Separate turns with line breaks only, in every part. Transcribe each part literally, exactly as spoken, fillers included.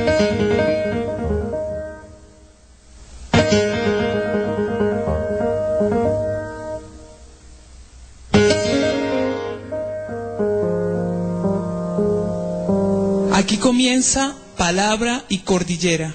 Aquí comienza Palabra y Cordillera.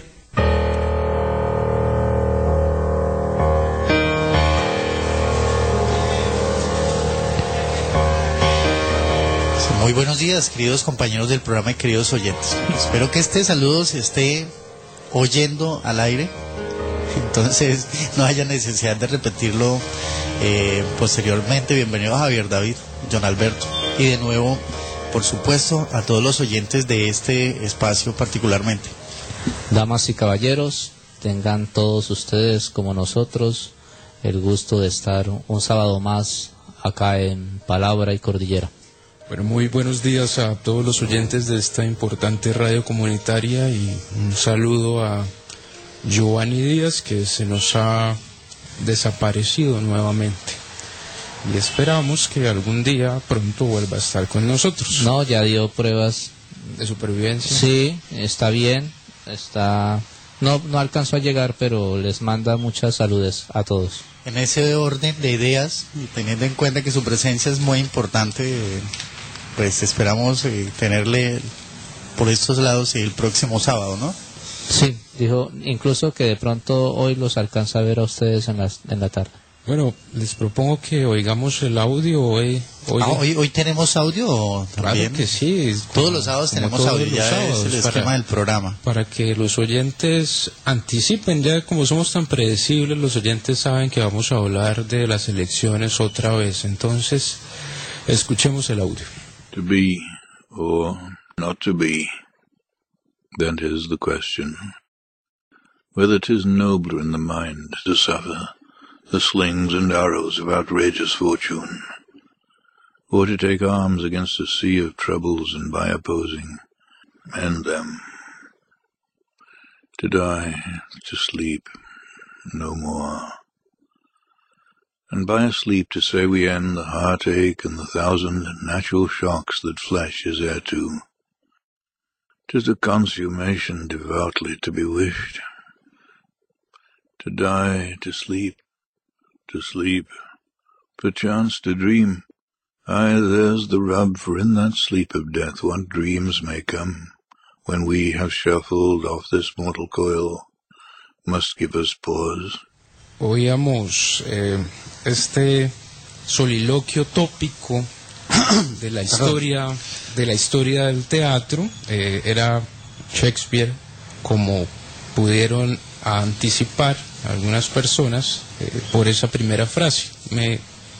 Muy buenos días, queridos compañeros del programa y queridos oyentes. Espero que este saludo se esté oyendo al aire, entonces no haya necesidad de repetirlo eh, posteriormente. Bienvenido a Javier David, John Alberto, y de nuevo, por supuesto, a todos los oyentes de este espacio particularmente.
Damas y caballeros, tengan todos ustedes como nosotros el gusto de estar un sábado más acá en Palabra y Cordillera.
Bueno, muy buenos días a todos los oyentes de esta importante radio comunitaria y un saludo a Giovanni Díaz, que se nos ha desaparecido nuevamente. Y esperamos que algún día pronto vuelva a estar con nosotros.
No, ya dio pruebas
de supervivencia.
Sí, está bien, está no no alcanzó a llegar, pero les manda muchas saludes a todos.
En ese orden de ideas, y teniendo en cuenta que su presencia es muy importante, pues esperamos eh, tenerle por estos lados el próximo sábado, ¿no?
Sí, dijo incluso que de pronto hoy los alcanza a ver a ustedes en la, en la tarde.
Bueno, les propongo que oigamos el audio hoy. Hoy,
ah, ¿hoy, hoy tenemos audio también?
Claro que sí.
Todos los sábados tenemos audio, ya
sábados,
es el
para,
esquema del programa.
Para que los oyentes anticipen, ya como somos tan predecibles, los oyentes saben que vamos a hablar de las elecciones otra vez. Entonces, escuchemos el audio.
To be or not to be, that is the question. Whether 'tis nobler in the mind to suffer the slings and arrows of outrageous fortune, or to take arms against a sea of troubles and by opposing, end them. To die, to sleep, no more. And by a sleep to say we end the heartache and the thousand natural shocks that flesh is heir to. 'Tis a consummation devoutly to be wished. To die, to sleep, to sleep, perchance to dream. Aye, there's the rub, for in that sleep of death what dreams may come, when we have shuffled off this mortal coil, must give us pause.
Oíamos eh, este soliloquio tópico de la historia de la historia del teatro. Eh, era Shakespeare, como pudieron anticipar algunas personas eh, por esa primera frase. Me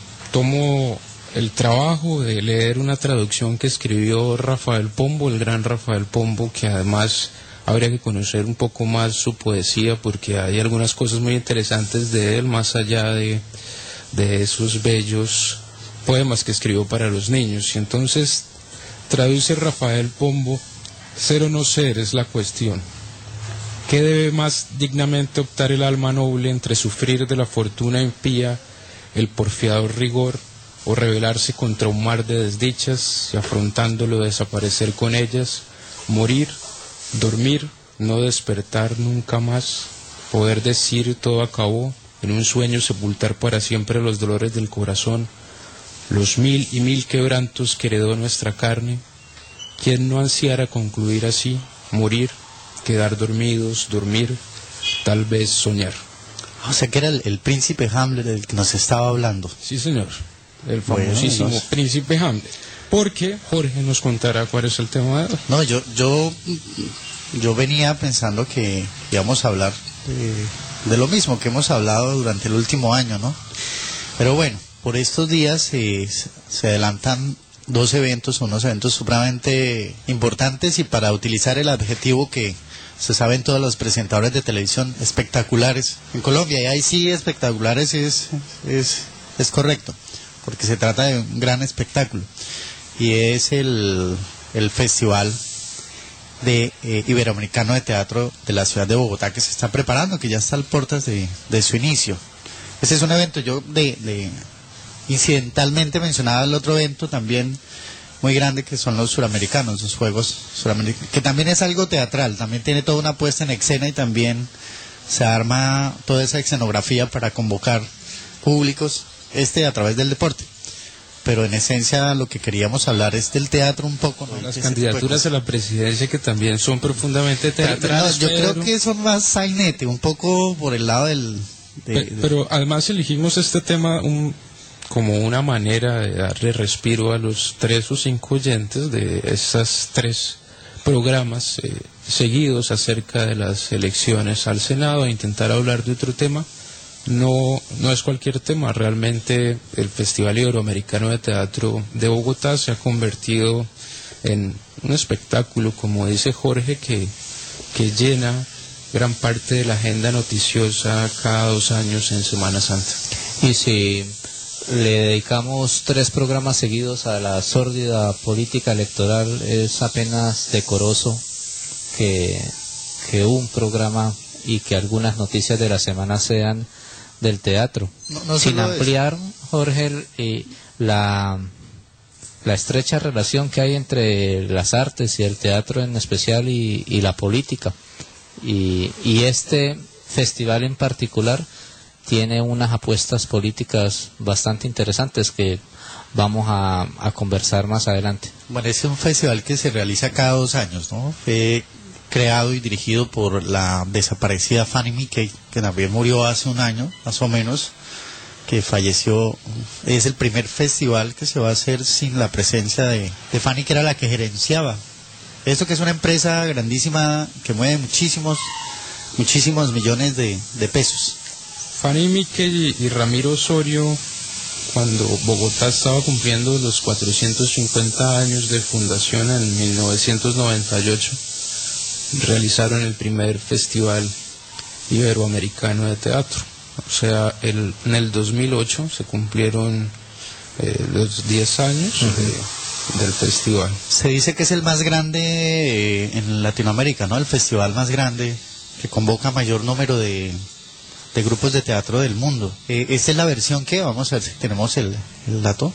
tomo el trabajo de leer una traducción que escribió Rafael Pombo, el gran Rafael Pombo, que además habría que conocer un poco más su poesía, porque hay algunas cosas muy interesantes de él, más allá de, de esos bellos poemas que escribió para los niños. Y entonces traduce Rafael Pombo: ser o no ser es la cuestión. ¿Qué debe más dignamente optar el alma noble entre sufrir de la fortuna impía el porfiado rigor, o rebelarse contra un mar de desdichas y afrontándolo desaparecer con ellas, morir, dormir, no despertar nunca más, poder decir todo acabó, en un sueño sepultar para siempre los dolores del corazón, los mil y mil quebrantos que heredó nuestra carne? ¿Quién no ansiara concluir así, morir, quedar dormidos, dormir, tal vez soñar?
O sea que era el, el príncipe Hamlet del que nos estaba hablando.
Sí, señor, el famosísimo bueno, príncipe Hamlet. Porque Jorge nos contará cuál es el tema de hoy.
No, yo, yo, yo venía pensando que íbamos a hablar de, de lo mismo que hemos hablado durante el último año, ¿no? Pero bueno, por estos días eh, se adelantan dos eventos, unos eventos supremamente importantes, y para utilizar el adjetivo que se saben todos los presentadores de televisión, espectaculares en Colombia. Y ahí sí, espectaculares es, es, es correcto, porque se trata de un gran espectáculo. Y es el, el Festival de eh, Iberoamericano de Teatro de la ciudad de Bogotá, que se está preparando, que ya está a puertas de, de su inicio. Ese es un evento, yo de, de incidentalmente mencionaba el otro evento también, muy grande que son los suramericanos, los Juegos Suramericanos, que también es algo teatral, también tiene toda una puesta en escena y también se arma toda esa escenografía para convocar públicos, este a través del deporte. Pero en esencia lo que queríamos hablar es del teatro un poco, ¿no?
Las candidaturas a la presidencia que también son profundamente teatrales.
Pero, no, yo
pero...
creo que son más sainete, un poco por el lado del... De,
Pe-
de...
Pero además elegimos este tema un, como una manera de darle respiro a los tres o cinco oyentes de esas tres programas eh, seguidos acerca de las elecciones al Senado e intentar hablar de otro tema. No, no es cualquier tema, realmente el Festival Iberoamericano de Teatro de Bogotá se ha convertido en un espectáculo, como dice Jorge, que, que llena gran parte de la agenda noticiosa cada dos años en Semana Santa.
Y si le dedicamos tres programas seguidos a la sórdida política electoral, es apenas decoroso que, que un programa y que algunas noticias de la semana sean del teatro,
no, no
sin ampliar,
eso.
Jorge, eh, la, la estrecha relación que hay entre las artes y el teatro en especial y, y la política. Y, y este festival en particular tiene unas apuestas políticas bastante interesantes que vamos a, a conversar más adelante.
Bueno, es un festival que se realiza cada dos años, ¿no? Fue creado y dirigido por la desaparecida Fanny Mickey, que también murió hace un año, más o menos, que falleció. Es el primer festival que se va a hacer sin la presencia de, de Fanny, que era la que gerenciaba esto, que es una empresa grandísima que mueve muchísimos, muchísimos millones de, de pesos.
Fanny Mickey y, y Ramiro Osorio, cuando Bogotá estaba cumpliendo los cuatrocientos cincuenta años de fundación en mil novecientos noventa y ocho, realizaron el primer festival iberoamericano de teatro. O sea, el, en el dos mil ocho se cumplieron eh, los diez años uh-huh. de, del festival.
Se dice que es el más grande eh, en Latinoamérica, ¿no? El festival más grande que convoca mayor número de, de grupos de teatro del mundo. Eh, ¿Esta es la versión que? Vamos a ver si tenemos el, el dato.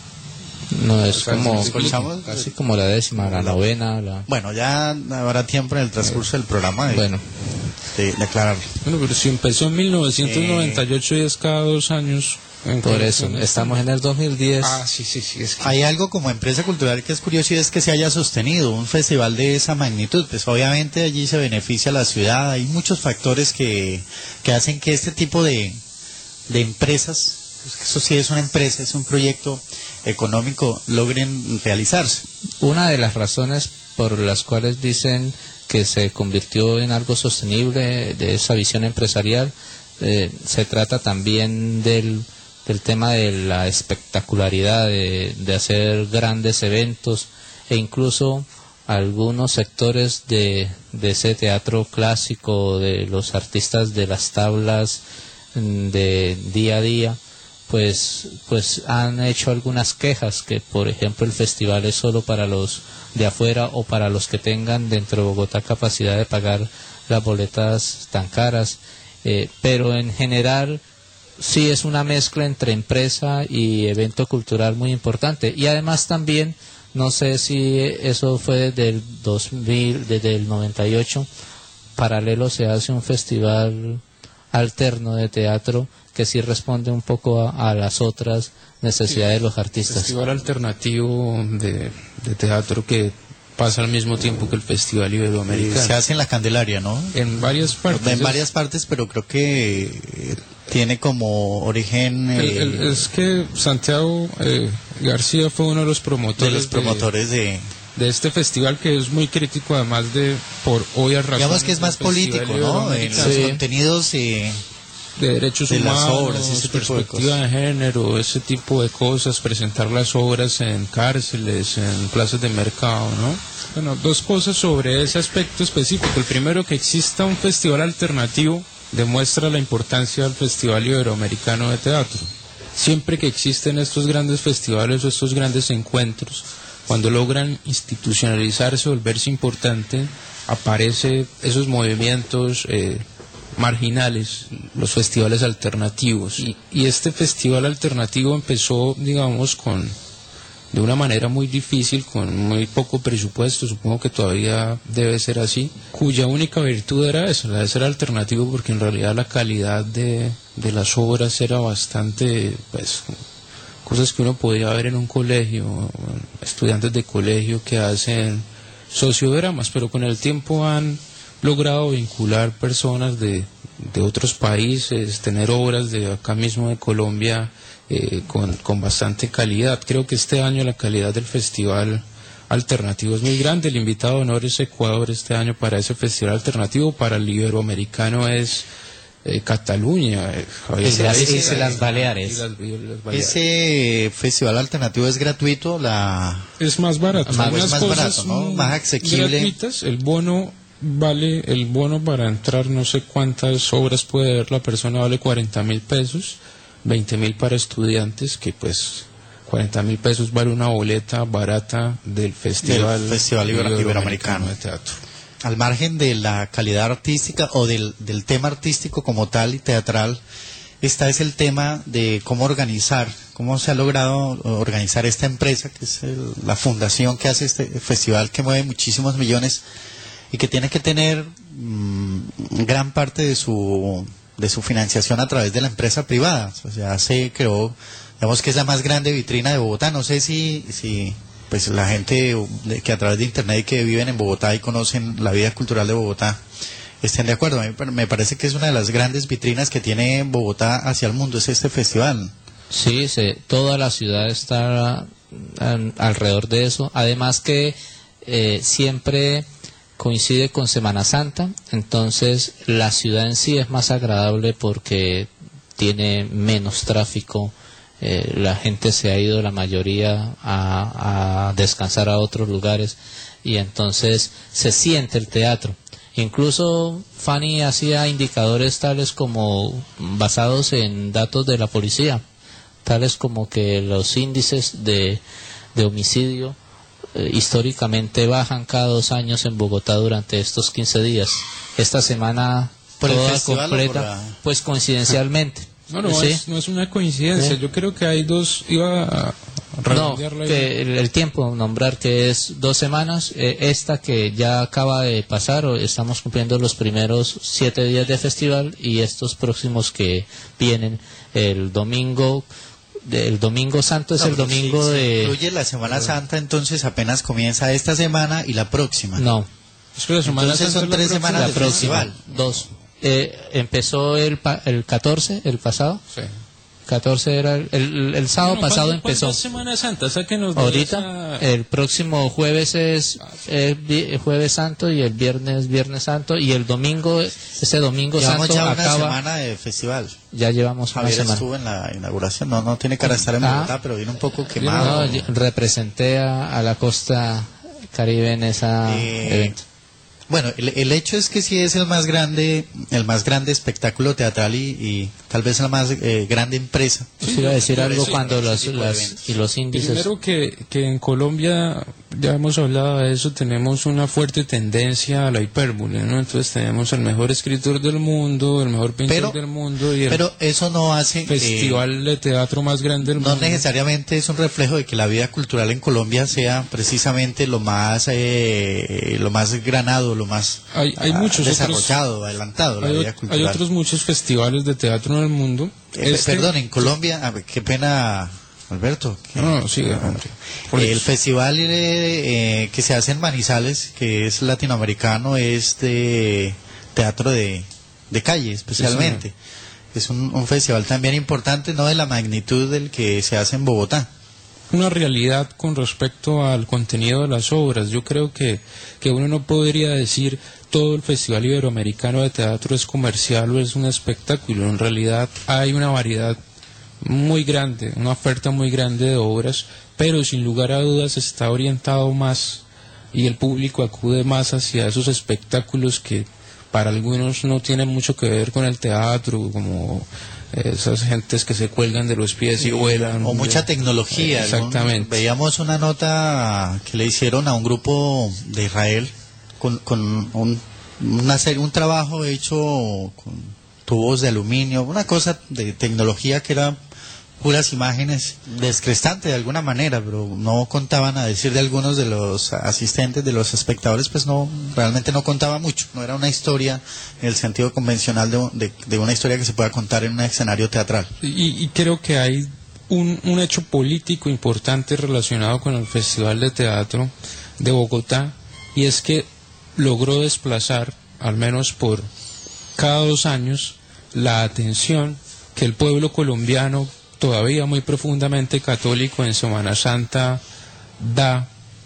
No, es como,
escuchamos,
casi como la décima, la novena. La...
Bueno, ya habrá tiempo en el transcurso del programa de,
bueno.
de, de aclararlo.
Bueno, pero si empezó en mil novecientos noventa y ocho eh... y es cada dos años.
Por eso, estamos en el dos mil diez.
Ah, sí, sí, sí. Es que...
Hay algo como empresa cultural que es curioso y es que se haya sostenido un festival de esa magnitud. Pues obviamente allí se beneficia la ciudad. Hay muchos factores que, que hacen que este tipo de, de empresas, pues eso sí es una empresa, es un proyecto económico, logren realizarse.
Una de las razones por las cuales dicen que se convirtió en algo sostenible de esa visión empresarial, eh, se trata también del, del tema de la espectacularidad, de, de hacer grandes eventos e incluso algunos sectores de, de ese teatro clásico, de los artistas de las tablas de día a día, pues pues han hecho algunas quejas que, por ejemplo, el festival es solo para los de afuera o para los que tengan dentro de Bogotá capacidad de pagar las boletas tan caras, eh, pero en general sí es una mezcla entre empresa y evento cultural muy importante. Y además también, no sé si eso fue desde el dos mil, desde el noventa y ocho, paralelo se hace un festival alterno de teatro que sí responde un poco a, a las otras necesidades de los artistas.
Festival alternativo de, de teatro que pasa al mismo tiempo que el Festival Iberoamericano.
Se hace en la Candelaria, ¿no?
En varias partes.
En varias partes, pero creo que tiene como origen... Eh,
el, el, es que Santiago eh, García fue uno de los promotores,
de, los promotores de,
de, de este festival, que es muy crítico, además de, por obvias razones...
Digamos que es más político, ¿no? En los sí. contenidos... Eh,
de derechos
de
humanos,
las obras, ese
perspectiva de, de género, ese tipo de cosas, presentar las obras en cárceles, en plazas de mercado, ¿no? Bueno, dos cosas sobre ese aspecto específico. El primero, que exista un festival alternativo demuestra la importancia del Festival Iberoamericano de Teatro. Siempre que existen estos grandes festivales o estos grandes encuentros, cuando logran institucionalizarse, volverse importante, aparecen esos movimientos eh, marginales, los festivales alternativos. Y, y este festival alternativo empezó, digamos, con, de una manera muy difícil, con muy poco presupuesto, supongo que todavía debe ser así, cuya única virtud era eso, la de ser alternativo, porque en realidad la calidad de, de las obras era bastante, pues, cosas que uno podía ver en un colegio, estudiantes de colegio que hacen sociodramas, pero con el tiempo han logrado vincular personas de, de otros países, tener obras de acá mismo de Colombia, Eh, con, con bastante calidad. Creo que este año la calidad del festival alternativo es muy grande. El invitado de honor es Ecuador este año para ese festival alternativo. Para el iberoamericano es eh, Cataluña. Eh,
es, las, es las Baleares.
Las, las Baleares. Ese festival alternativo es gratuito. La...
Es más barato.
Más, es más barato, ¿no? Más asequible.
Gratuitas. El bono vale, el bono para entrar, no sé cuántas obras puede ver la persona, vale cuarenta mil pesos. veinte mil para estudiantes, que pues cuarenta mil pesos vale una boleta barata del Festival,
del festival Ibero Iberoamericano
de Teatro.
Al margen de la calidad artística o del, del tema artístico como tal y teatral, esta es el tema de cómo organizar, cómo se ha logrado organizar esta empresa, que es el, la fundación que hace este festival, que mueve muchísimos millones y que tiene que tener mmm, gran parte de su... de su financiación a través de la empresa privada. O sea, se creó, digamos que es la más grande vitrina de Bogotá. No sé si, si pues la gente que a través de internet y que viven en Bogotá y conocen la vida cultural de Bogotá estén de acuerdo. A mí me parece que es una de las grandes vitrinas que tiene Bogotá hacia el mundo, es este festival.
Sí, sí, toda la ciudad está en, alrededor de eso. Además que eh, siempre coincide con Semana Santa, entonces la ciudad en sí es más agradable porque tiene menos tráfico, eh, la gente se ha ido la mayoría a, a descansar a otros lugares y entonces se siente el teatro. Incluso Fanny hacía indicadores tales como basados en datos de la policía, tales como que los índices de, de homicidio Eh, históricamente bajan cada dos años en Bogotá durante estos quince días. Esta semana toda completa, la... pues coincidencialmente.
No, no,
¿sí?
es, no es una coincidencia. ¿Sí? Yo creo que hay dos, iba a
no, que el, el tiempo, nombrar que es dos semanas, eh, esta que ya acaba de pasar, estamos cumpliendo los primeros siete días de festival y estos próximos que vienen el domingo. El domingo santo es no, el domingo
si,
de...
Si incluye la Semana uh, Santa, entonces apenas comienza esta semana y la próxima.
No.
Es que la Semana
entonces
Santa
son tres semanas
la
de
próxima,
festival.
Dos. Eh, empezó el, pa el catorce, el pasado.
Sí.
catorce era el, el, el sábado
bueno,
pasado
¿cuándo,
empezó.
Semana Santa? Sáquenos de
ahorita
esa...
el próximo jueves es eh, jueves santo y el viernes viernes santo y el domingo ese domingo
llevamos
santo
ya una
acaba
semana de festival.
Ya llevamos
Javier
una semana.
Estuvo en la inauguración, no no tiene cara de estar en Bogotá, ah, pero vino un poco quemado.
No, representé a, a la costa Caribe en ese eh, evento.
Bueno, el, el hecho es que sí es el más grande, el más grande espectáculo teatral y, y tal vez la más eh, grande empresa.
Pues iba a decir Por algo cuando las, las y los índices.
Primero que, que en Colombia, ya hemos hablado de eso, tenemos una fuerte tendencia a la hipérbole, ¿no? Entonces tenemos el mejor escritor del mundo, el mejor pintor
pero,
del mundo y el
pero eso no hace
festival eh, de teatro más grande del
no
mundo.
No necesariamente es un reflejo de que la vida cultural en Colombia sea precisamente lo más eh, lo más granado, lo más
hay, hay muchos
desarrollado,
otros,
adelantado la
hay,
vida cultural.
Hay otros muchos festivales de teatro en el mundo.
Eh, este, perdón, en Colombia, a ver, qué pena, Alberto. Que,
no, no, sigue, hombre.
El festival eh, que se hace en Manizales, que es latinoamericano, es de teatro de, de calle, especialmente. Sí, es un, un festival también importante, no de la magnitud del que se hace en Bogotá.
Una realidad con respecto al contenido de las obras. Yo creo que, que uno no podría decir todo el Festival Iberoamericano de Teatro es comercial o es un espectáculo. En realidad hay una variedad muy grande, una oferta muy grande de obras, pero sin lugar a dudas está orientado más y el público acude más hacia esos espectáculos que para algunos no tienen mucho que ver con el teatro, como esas gentes que se cuelgan de los pies y vuelan.
O mucha tecnología.
Exactamente.
Un, veíamos una nota que le hicieron a un grupo de Israel con, con un, una serie, un trabajo hecho con tubos de aluminio, una cosa de tecnología que era puras imágenes, descrestante de alguna manera, pero no contaban, a decir de algunos de los asistentes, de los espectadores, pues no, realmente no contaba mucho, no era una historia en el sentido convencional de, de, de una historia que se pueda contar en un escenario teatral.
Y, y creo que hay un, un hecho político importante relacionado con el Festival de Teatro de Bogotá, y es que logró desplazar, al menos por cada dos años, la atención que el pueblo colombiano, todavía muy profundamente católico, en Semana Santa da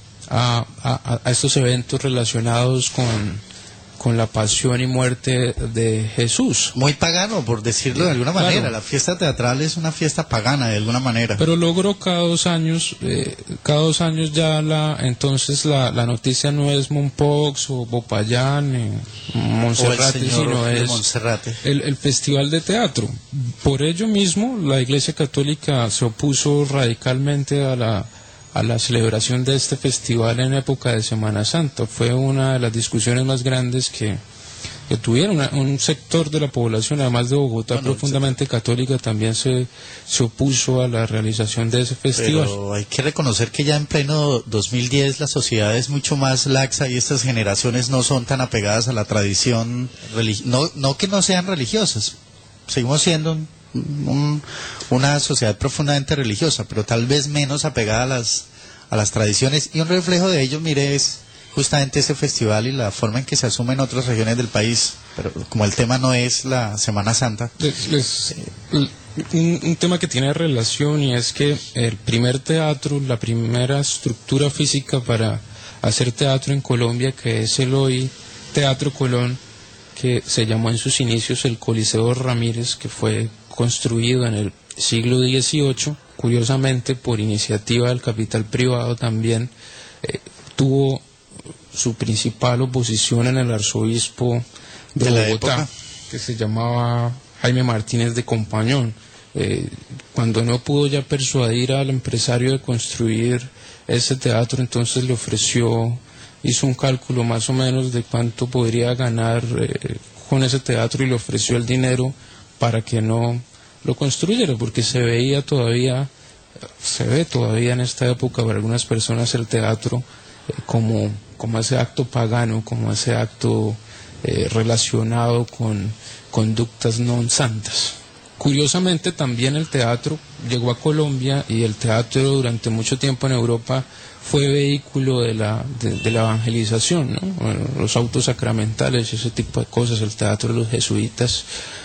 a, a, a estos eventos relacionados con, con la pasión y muerte de Jesús.
Muy pagano, por decirlo de alguna manera. Claro. La fiesta teatral es una fiesta pagana de alguna manera.
Pero logró cada dos años, eh, cada dos años ya la, entonces la, la noticia no es Mompox o Popayán, eh, Monserrate, sino es
Monserrate.
El, el Festival de Teatro. Por ello mismo, la Iglesia Católica se opuso radicalmente a la a la celebración de este festival en época de Semana Santa. Fue una de las discusiones más grandes que, que tuvieron. Una, un sector de la población, además de Bogotá, bueno, profundamente sí. católica, también se, se opuso a la realización de ese festival.
Pero hay que reconocer que ya en pleno dos mil diez la sociedad es mucho más laxa y estas generaciones no son tan apegadas a la tradición, no, no que no sean religiosas, seguimos siendo un, un, una sociedad profundamente religiosa, pero tal vez menos apegada a las, a las tradiciones, y un reflejo de ello, mire, es justamente ese festival y la forma en que se asume en otras regiones del país, pero como el tema no es la Semana Santa.
Les, les, eh, un, un tema que tiene relación, y es que el primer teatro, la primera estructura física para hacer teatro en Colombia, que es el hoy Teatro Colón, que se llamó en sus inicios el Coliseo Ramírez, que fue construido en el siglo dieciocho, curiosamente por iniciativa del capital privado también, eh, tuvo su principal oposición en el arzobispo de, de Bogotá, que se llamaba Jaime Martínez de Compañón. Eh, cuando no pudo ya persuadir al empresario de construir ese teatro, entonces le ofreció, hizo un cálculo más o menos de cuánto podría ganar eh, con ese teatro, y le ofreció el dinero para que no lo construyera, porque se veía todavía, se ve todavía en esta época para algunas personas el teatro eh, como, como ese acto pagano, como ese acto eh, relacionado con conductas no santas. Curiosamente también el teatro llegó a Colombia, y el teatro durante mucho tiempo en Europa fue vehículo de la, de, de la evangelización, ¿no? Bueno, los autos sacramentales, ese tipo de cosas, el teatro de los jesuitas.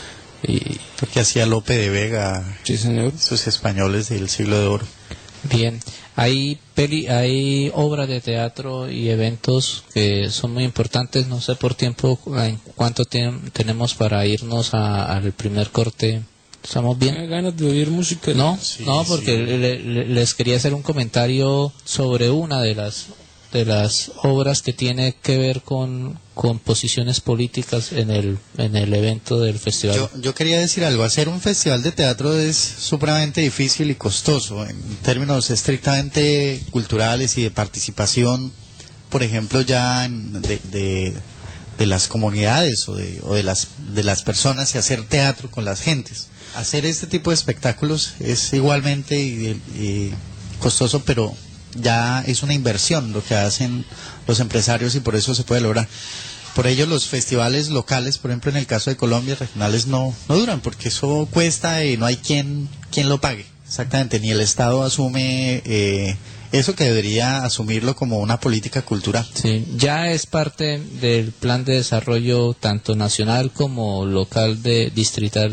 Y
lo que hacía Lope de Vega,
sí, señor,
esos españoles del siglo de oro.
Bien, hay peli, hay obras de teatro y eventos que son muy importantes. No sé por tiempo en cuánto ten, tenemos para irnos a, al primer corte. ¿Estamos bien?
¿Hay ganas de oír música?
No,
sí,
no, porque
sí.
Le, le, les quería hacer un comentario sobre una de las de las obras que tiene que ver con, con posiciones políticas en el en el evento del festival.
Yo, yo quería decir algo. Hacer un festival de teatro es supremamente difícil y costoso en términos estrictamente culturales y de participación, por ejemplo, ya en, de, de, de las comunidades o de, o de las de las personas, y hacer teatro con las gentes. Hacer este tipo de espectáculos es igualmente y, y costoso, pero ya es una inversión lo que hacen los empresarios, y por eso se puede lograr. Por ello los festivales locales, por ejemplo en el caso de Colombia, regionales no no duran, porque eso cuesta y no hay quien quien lo pague. Exactamente, ni el Estado asume eh, eso, que debería asumirlo como una política cultural.
Sí, ya es parte del plan de desarrollo tanto nacional como local, de distrital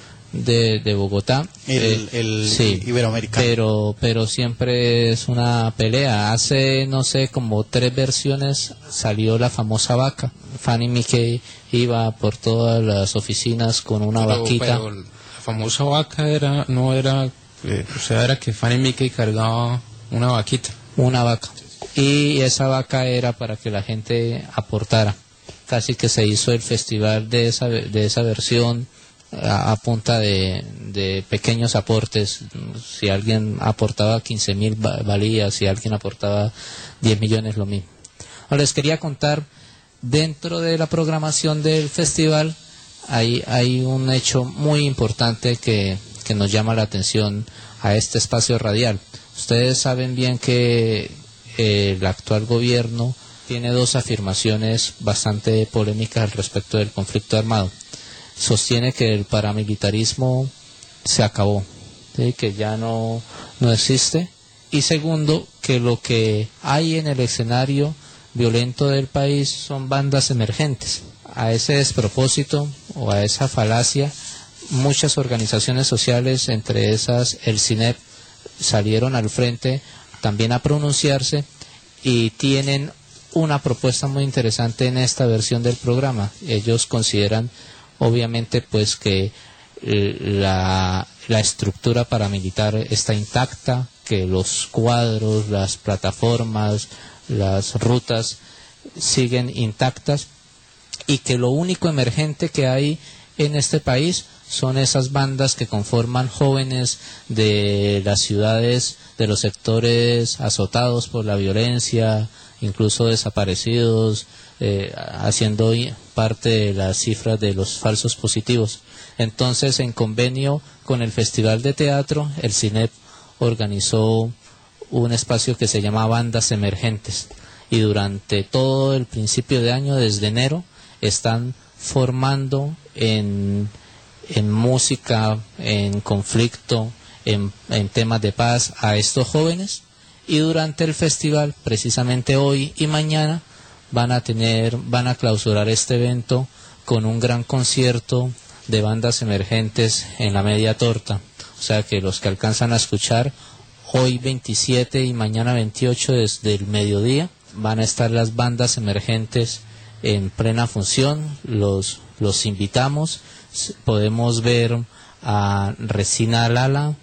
de, de Bogotá,
el,
eh,
el
sí,
iberoamericano,
pero pero siempre es una pelea. Hace no sé como tres versiones salió la famosa vaca. Fanny Mickey iba por todas las oficinas con una
pero,
vaquita.
Pero la famosa vaca era no era eh, o sea era que Fanny Mickey cargaba una vaquita,
una vaca, y esa vaca era para que la gente aportara. Casi que se hizo el festival de esa de esa versión a, a punta de, de pequeños aportes. Si alguien aportaba quince mil valía, si alguien aportaba diez millones, lo mismo. Ahora les quería contar, dentro de la programación del festival hay, hay un hecho muy importante que, que nos llama la atención a este espacio radial. Ustedes saben bien que eh, el actual gobierno tiene dos afirmaciones bastante polémicas al respecto del conflicto armado. Sostiene que el paramilitarismo se acabó, ¿sí? Que ya no, no existe. Y segundo, que lo que hay en el escenario violento del país son bandas emergentes. A ese despropósito o a esa falacia, muchas organizaciones sociales, entre esas el CINEP, salieron al frente también a pronunciarse y tienen una propuesta muy interesante en esta versión del programa. Ellos consideran obviamente pues que la, la estructura paramilitar está intacta, que los cuadros, las plataformas, las rutas siguen intactas y que lo único emergente que hay en este país son esas bandas que conforman jóvenes de las ciudades, de los sectores azotados por la violencia, incluso desaparecidos, eh, haciendo parte de las cifras de los falsos positivos. Entonces, en convenio con el Festival de Teatro, el CINEP organizó un espacio que se llama Bandas Emergentes, y durante todo el principio de año, desde enero, están formando en, en música, en conflicto, en, en temas de paz a estos jóvenes, y durante el festival, precisamente hoy y mañana, van a tener, van a clausurar este evento con un gran concierto de bandas emergentes en la media torta. O sea que los que alcanzan a escuchar hoy veintisiete y mañana veintiocho desde el mediodía, van a estar las bandas emergentes en plena función. Los, los invitamos. Podemos ver a Resina Lala,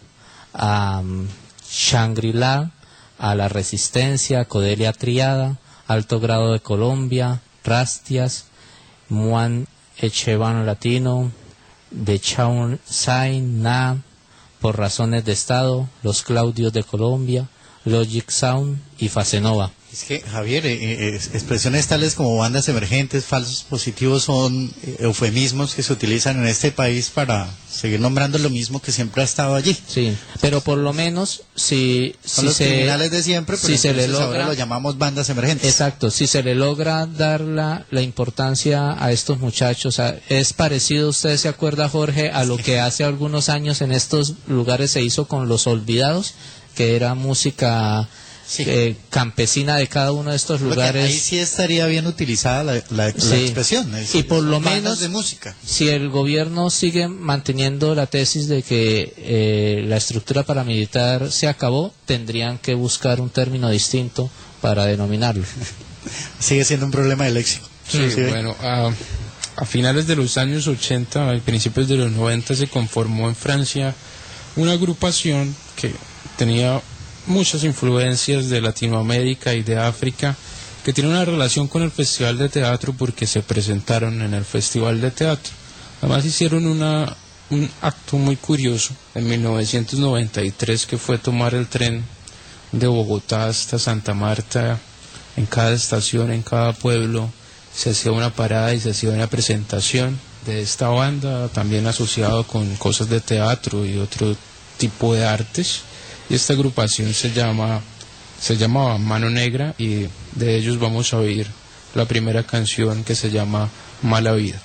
a Shangri-La, a La Resistencia, Codelia Triada, Alto Grado de Colombia, Rastias, Muan Echevan Latino, de Chaun Sain Na, Por Razones de Estado, Los Claudios de Colombia, Logic Sound y Facenova.
Es que, Javier, eh, eh, expresiones tales como bandas emergentes, falsos positivos son eh, eufemismos que se utilizan en este país para seguir nombrando lo mismo que siempre ha estado allí.
Sí, pero por lo menos si,
son
si
los
se,
criminales de siempre, pero
si se le logra,
ahora lo llamamos bandas emergentes.
Exacto, si se le logra dar la, la importancia a estos muchachos, a, es parecido, usted se acuerda, Jorge, a lo que hace algunos años en estos lugares se hizo con Los Olvidados, que era música... Sí. Eh, campesina de cada uno de estos lugares.
Ahí sí estaría bien utilizada la, la,
sí.
la expresión. Es,
y por lo menos,
de música.
Si el gobierno sigue manteniendo la tesis de que eh, la estructura paramilitar se acabó, tendrían que buscar un término distinto para denominarlo.
Sigue siendo un problema de léxico.
Sí, sí, bueno, a, a finales de los años ochenta, a principios de los noventa, se conformó en Francia una agrupación que tenía muchas influencias de Latinoamérica y de África, que tiene una relación con el Festival de Teatro porque se presentaron en el Festival de Teatro. Además hicieron una, un acto muy curioso en mil novecientos noventa y tres, que fue tomar el tren de Bogotá hasta Santa Marta. En cada estación, en cada pueblo, se hacía una parada y se hacía una presentación de esta banda, también asociado con cosas de teatro y otro tipo de artes. Y esta agrupación se llama se llamaba Mano Negra, y de ellos vamos a oír la primera canción, que se llama Mala Vida.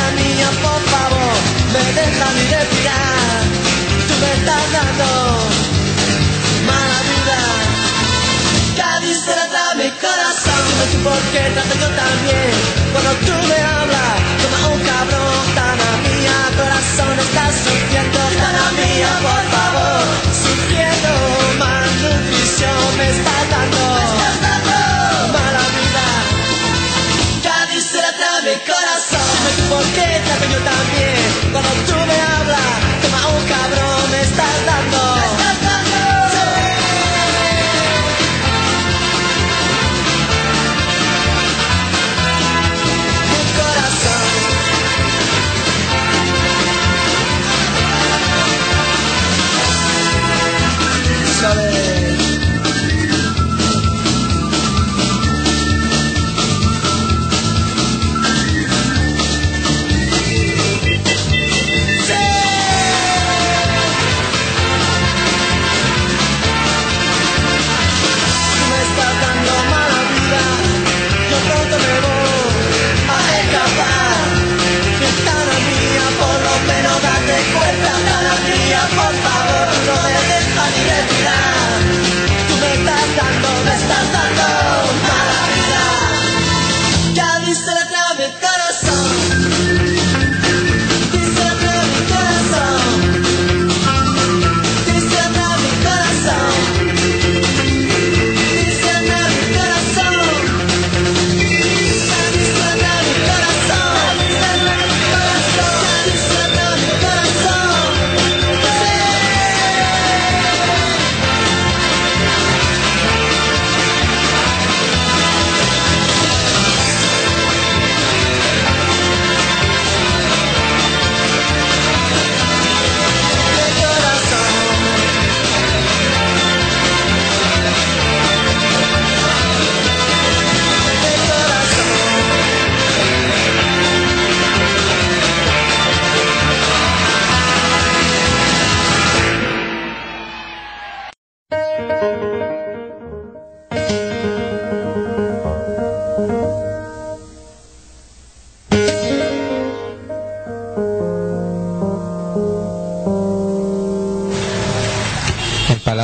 Déjame respirar, tú me estás dando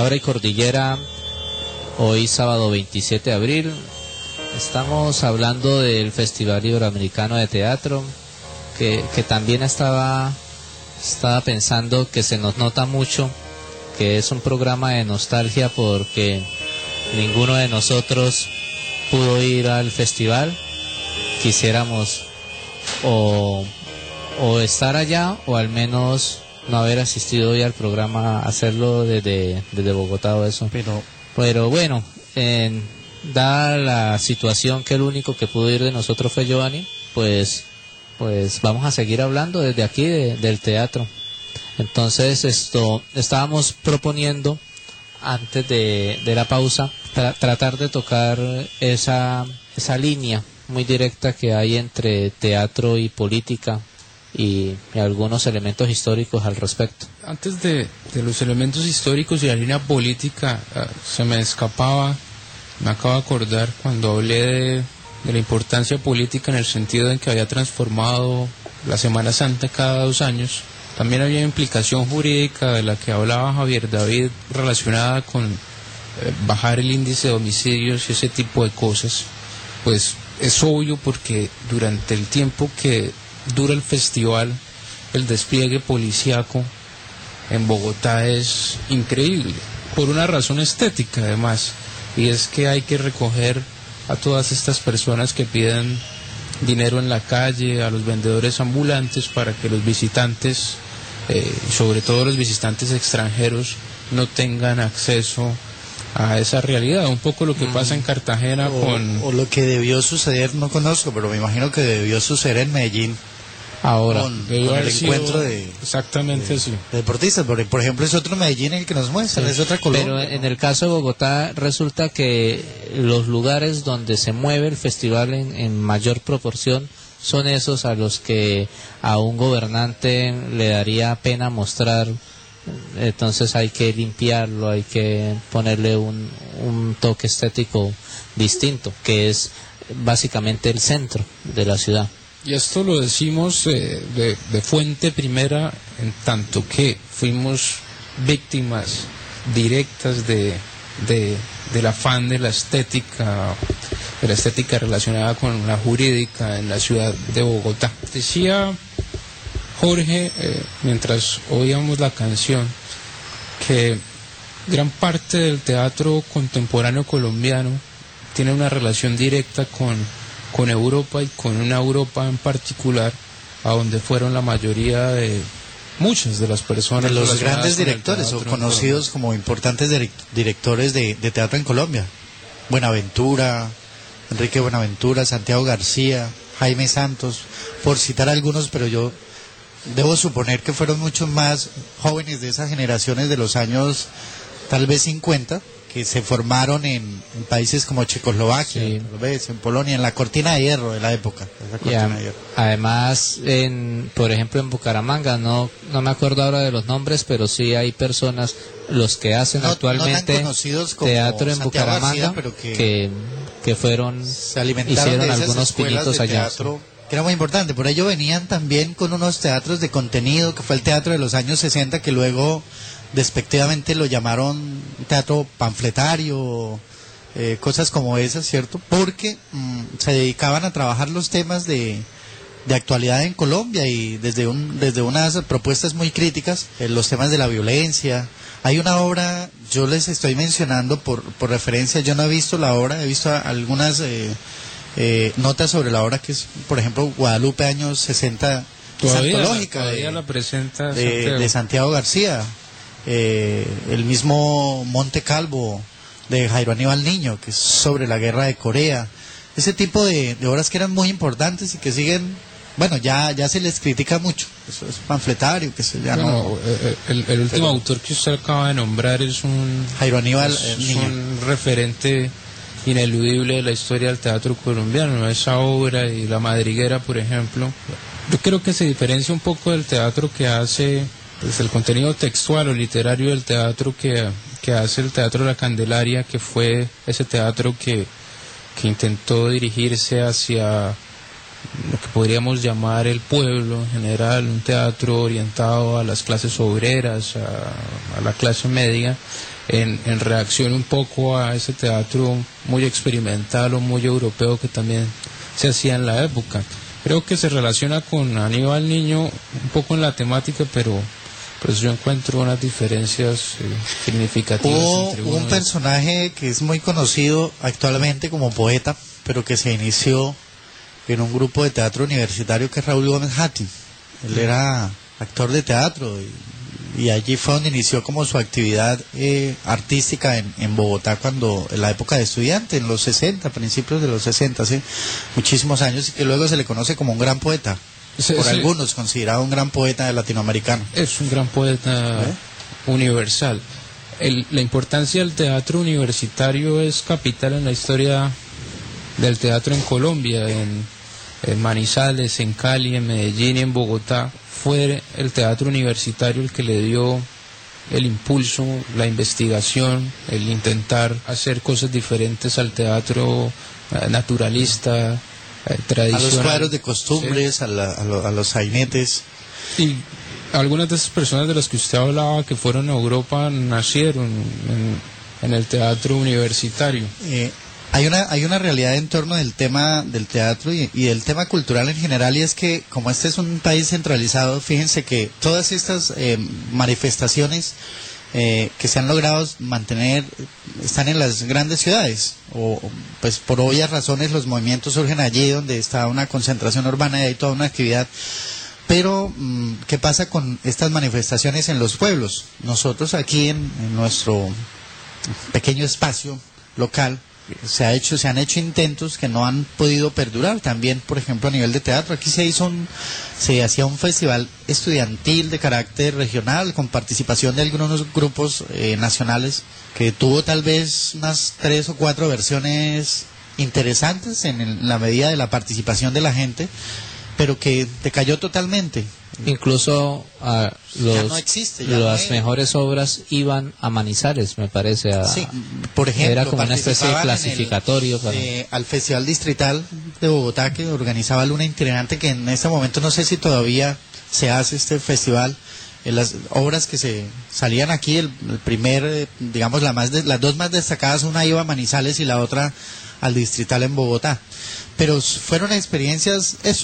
Palabra y Cordillera, hoy sábado veintisiete de abril. Estamos hablando del Festival Iberoamericano de Teatro, que, que también estaba, estaba pensando que se nos nota mucho, que es un programa de nostalgia porque ninguno de nosotros pudo ir al festival. Quisiéramos o, o estar allá o al menos no haber asistido hoy al programa, hacerlo desde, desde Bogotá o eso. Pero, pero bueno, en, dada la situación que el único que pudo ir de nosotros fue Giovanni, pues, pues vamos a seguir hablando desde aquí de, del teatro. Entonces esto estábamos proponiendo antes de, de la pausa tra tratar de tocar esa, esa línea muy directa que hay entre teatro y política y, y algunos elementos históricos al respecto.
Antes de, de los elementos históricos y la línea política, uh, se me escapaba, me acabo de acordar cuando hablé de, de la importancia política en el sentido en que había transformado la Semana Santa cada dos años. También había implicación jurídica de la que hablaba Javier David relacionada con eh, bajar el índice de homicidios y ese tipo de cosas. Pues es obvio porque durante el tiempo que dura el festival, el despliegue policíaco en Bogotá es increíble, por una razón estética además, y es que hay que recoger a todas estas personas que piden dinero en la calle, a los vendedores ambulantes, para que los visitantes, eh, sobre todo los visitantes extranjeros, no tengan acceso a esa realidad. Un poco lo que pasa en Cartagena
o,
con...
o lo que debió suceder, no conozco, pero me imagino que debió suceder en Medellín
ahora
con, con el encuentro de,
exactamente
de,
así.
de deportistas, porque por ejemplo es otro Medellín el que nos muestra, sí. Es otra Colombia.
Pero en el caso de Bogotá resulta que los lugares donde se mueve el festival en, en mayor proporción son esos a los que a un gobernante le daría pena mostrar. Entonces hay que limpiarlo, hay que ponerle un, un toque estético distinto, que es básicamente el centro de la ciudad.
Y esto lo decimos eh, de, de fuente primera, en tanto que fuimos víctimas directas de, de del afán de la estética, de la estética relacionada con la jurídica en la ciudad de Bogotá. Decía Jorge, eh, mientras oíamos la canción, que gran parte del teatro contemporáneo colombiano tiene una relación directa con, con Europa y con una Europa en particular, a donde fueron la mayoría de muchas de las personas,
de los grandes directores o conocidos como importantes directores de, de teatro en Colombia. Buenaventura, Enrique Buenaventura, Santiago García, Jaime Santos, por citar algunos, pero yo debo suponer que fueron muchos más jóvenes de esas generaciones de los años tal vez cincuenta, que se formaron en, en países como Checoslovaquia, sí. Lo ves, en Polonia, en la cortina de hierro de la época. Esa cortina
a,
de hierro.
Además, en, por ejemplo, en Bucaramanga, no no me acuerdo ahora de los nombres, pero sí hay personas, los que hacen
no,
actualmente
no
teatro en
Santiago
Bucaramanga,
García, pero que,
que, que fueron,
se alimentaron
hicieron
de esas
algunos
escuelas
pinitos
de
allá.
Teatro, que era muy importante. Por ello venían también con unos teatros de contenido, que fue el teatro de los años sesenta, que luego despectivamente lo llamaron teatro panfletario, eh, cosas como esas, ¿cierto? Porque mmm, se dedicaban a trabajar los temas de, de actualidad en Colombia y desde un desde unas propuestas muy críticas, eh, los temas de la violencia. Hay una obra, yo les estoy mencionando por, por referencia, yo no he visto la obra, he visto algunas eh, eh, notas sobre la obra, que es, por ejemplo, Guadalupe, años sesenta,
todavía,
antológica,
todavía
de,
la presenta
de,
Santiago.
de Santiago García. Eh, el mismo Monte Calvo de Jairo Aníbal Niño, que es sobre la guerra de Corea. Ese tipo de, de obras que eran muy importantes y que siguen, bueno, ya ya se les critica mucho. Eso es panfletario, que se ya
bueno,
no.
El, el último
pero,
autor que usted acaba de nombrar es un
Jairo Aníbal
es,
eh,
es
Niño.
un referente ineludible de la historia del teatro colombiano. Esa obra y La Madriguera, por ejemplo, yo creo que se diferencia un poco del teatro que hace, pues, el contenido textual o literario del teatro que, que hace el Teatro de la Candelaria, que fue ese teatro que, que intentó dirigirse hacia lo que podríamos llamar el pueblo en general, un teatro orientado a las clases obreras, a, a la clase media, en, en reacción un poco a ese teatro muy experimental o muy europeo que también se hacía en la época. Creo que se relaciona con Aníbal Niño un poco en la temática, pero pues yo encuentro unas diferencias eh, significativas.
Hubo
entre
un
uno
personaje que es muy conocido actualmente como poeta, pero que se inició en un grupo de teatro universitario que es Raúl Gómez Hatti. Él era actor de teatro y, y allí fue donde inició como su actividad eh, artística en, en Bogotá, cuando en la época de estudiante, en los sesenta, principios de los sesenta, hace muchísimos años, y que luego se le conoce como un gran poeta.
Sí,
por
sí.
algunos considerado un gran poeta latinoamericano.
Es un gran poeta
¿Eh?
universal. El, la importancia del teatro universitario es capital en la historia del teatro en Colombia, en, en Manizales, en Cali, en Medellín y en Bogotá. Fue el teatro universitario el que le dio el impulso, la investigación, el intentar hacer cosas diferentes al teatro eh, naturalista, eh, tradicional.
A los cuadros de costumbres, sí. a, la, a, lo, a los sainetes.
Y algunas de esas personas de las que usted hablaba que fueron a Europa nacieron en, en el teatro universitario.
Eh, hay una hay una realidad en torno del tema del teatro y, y del tema cultural en general, y es que como este es un país centralizado, fíjense que todas estas eh, manifestaciones eh, que se han logrado mantener están en las grandes ciudades, o pues por obvias razones los movimientos surgen allí donde está una concentración urbana y hay toda una actividad. Pero, ¿qué pasa con estas manifestaciones en los pueblos? Nosotros aquí en, en nuestro pequeño espacio local se ha hecho, se han hecho intentos que no han podido perdurar. También, por ejemplo, a nivel de teatro, aquí se hizo un, se hacía un festival estudiantil de carácter regional con participación de algunos grupos eh, nacionales, que tuvo tal vez unas tres o cuatro versiones interesantes en, el, en la medida de la participación de la gente, pero que decayó totalmente.
Incluso uh, los,
ya no existe, ya
las
no
mejores obras iban a Manizales, me parece. A,
sí, por ejemplo,
era como una especie de clasificatorio.
El,
para...
eh, al Festival Distrital de Bogotá, que organizaba Luna Itinerante, que en este momento no sé si todavía se hace este festival. En las obras que se salían aquí, el, el primer, eh, digamos, la más de, las dos más destacadas, una iba a Manizales y la otra al Distrital en Bogotá. Pero fueron experiencias, eso,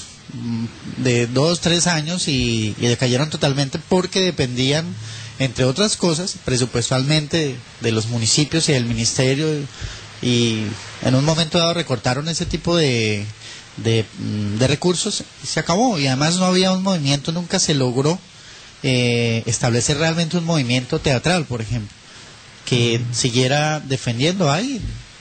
de dos, tres años y, y decayeron totalmente porque dependían, entre otras cosas, presupuestalmente de, de los municipios y del ministerio, y en un momento dado recortaron ese tipo de, de, de recursos y se acabó. Y además no había un movimiento, nunca se logró eh, establecer realmente un movimiento teatral, por ejemplo, que siguiera defendiendo ahí.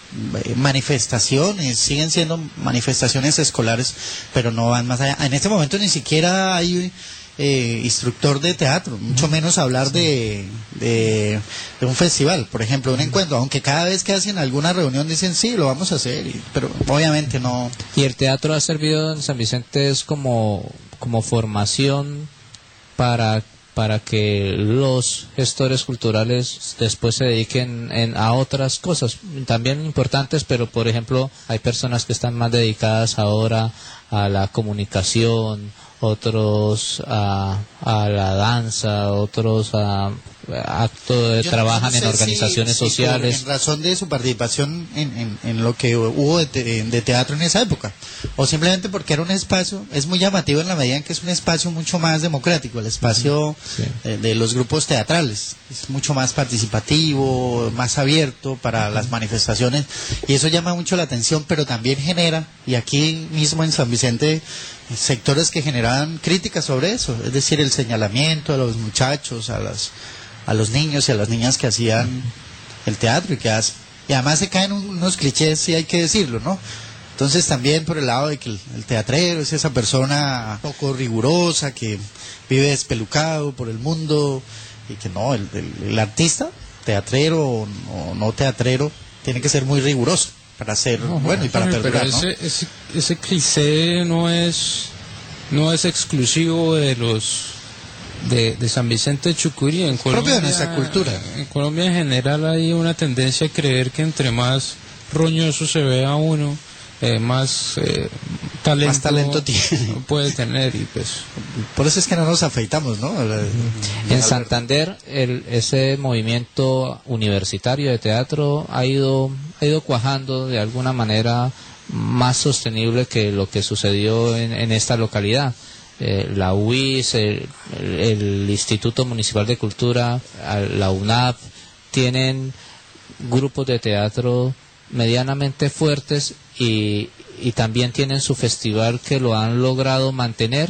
Manifestaciones, siguen siendo manifestaciones escolares, pero no van más allá. En este momento ni siquiera hay eh, instructor de teatro, mucho menos hablar de, de, de un festival, por ejemplo, un encuentro, aunque cada vez que hacen alguna reunión dicen sí, lo vamos a hacer, y, pero obviamente no.
Y el teatro ha servido en San Vicente es como, como formación para para que los gestores culturales después se dediquen en, a otras cosas también importantes, pero por ejemplo hay personas que están más dedicadas ahora a la comunicación, otros a, a la danza, otros a actos, trabajan no sé en organizaciones
si,
sociales.
Si en razón de su participación en, en, en lo que hubo de, te, de teatro en esa época, o simplemente porque era un espacio, es muy llamativo en la medida en que es un espacio mucho más democrático, el espacio sí. de, de los grupos teatrales, es mucho más participativo, más abierto para las manifestaciones, y eso llama mucho la atención, pero también genera, y aquí mismo en San Vicente, sectores que generaban críticas sobre eso, es decir, el señalamiento a los muchachos, a las a los niños y a las niñas que hacían el teatro y que hacen, y además se caen unos clichés, sí hay que decirlo, ¿no? Entonces también por el lado de que el, el teatrero es esa persona poco rigurosa que vive despelucado por el mundo, y que no, el, el, el artista, teatrero o, o no teatrero, tiene que ser muy riguroso para ser no, bueno y para perdurar,
pero ese,
¿no?
ese, ese cliché no es no es exclusivo de los de, de San Vicente de Chucurí. En Colombia,
propio de nuestra cultura.
En Colombia en general hay una tendencia a creer que entre más roñoso se vea uno, eh, más eh, talento,
más talento tiene.
puede tener. Y pues
por eso es que no nos afeitamos, ¿no?
En Santander el, ese movimiento universitario de teatro ha ido ha ido cuajando de alguna manera más sostenible que lo que sucedió en, en esta localidad. Eh, la U I S, el, el, el Instituto Municipal de Cultura, la U N A P, tienen grupos de teatro medianamente fuertes y, y también tienen su festival que lo han logrado mantener,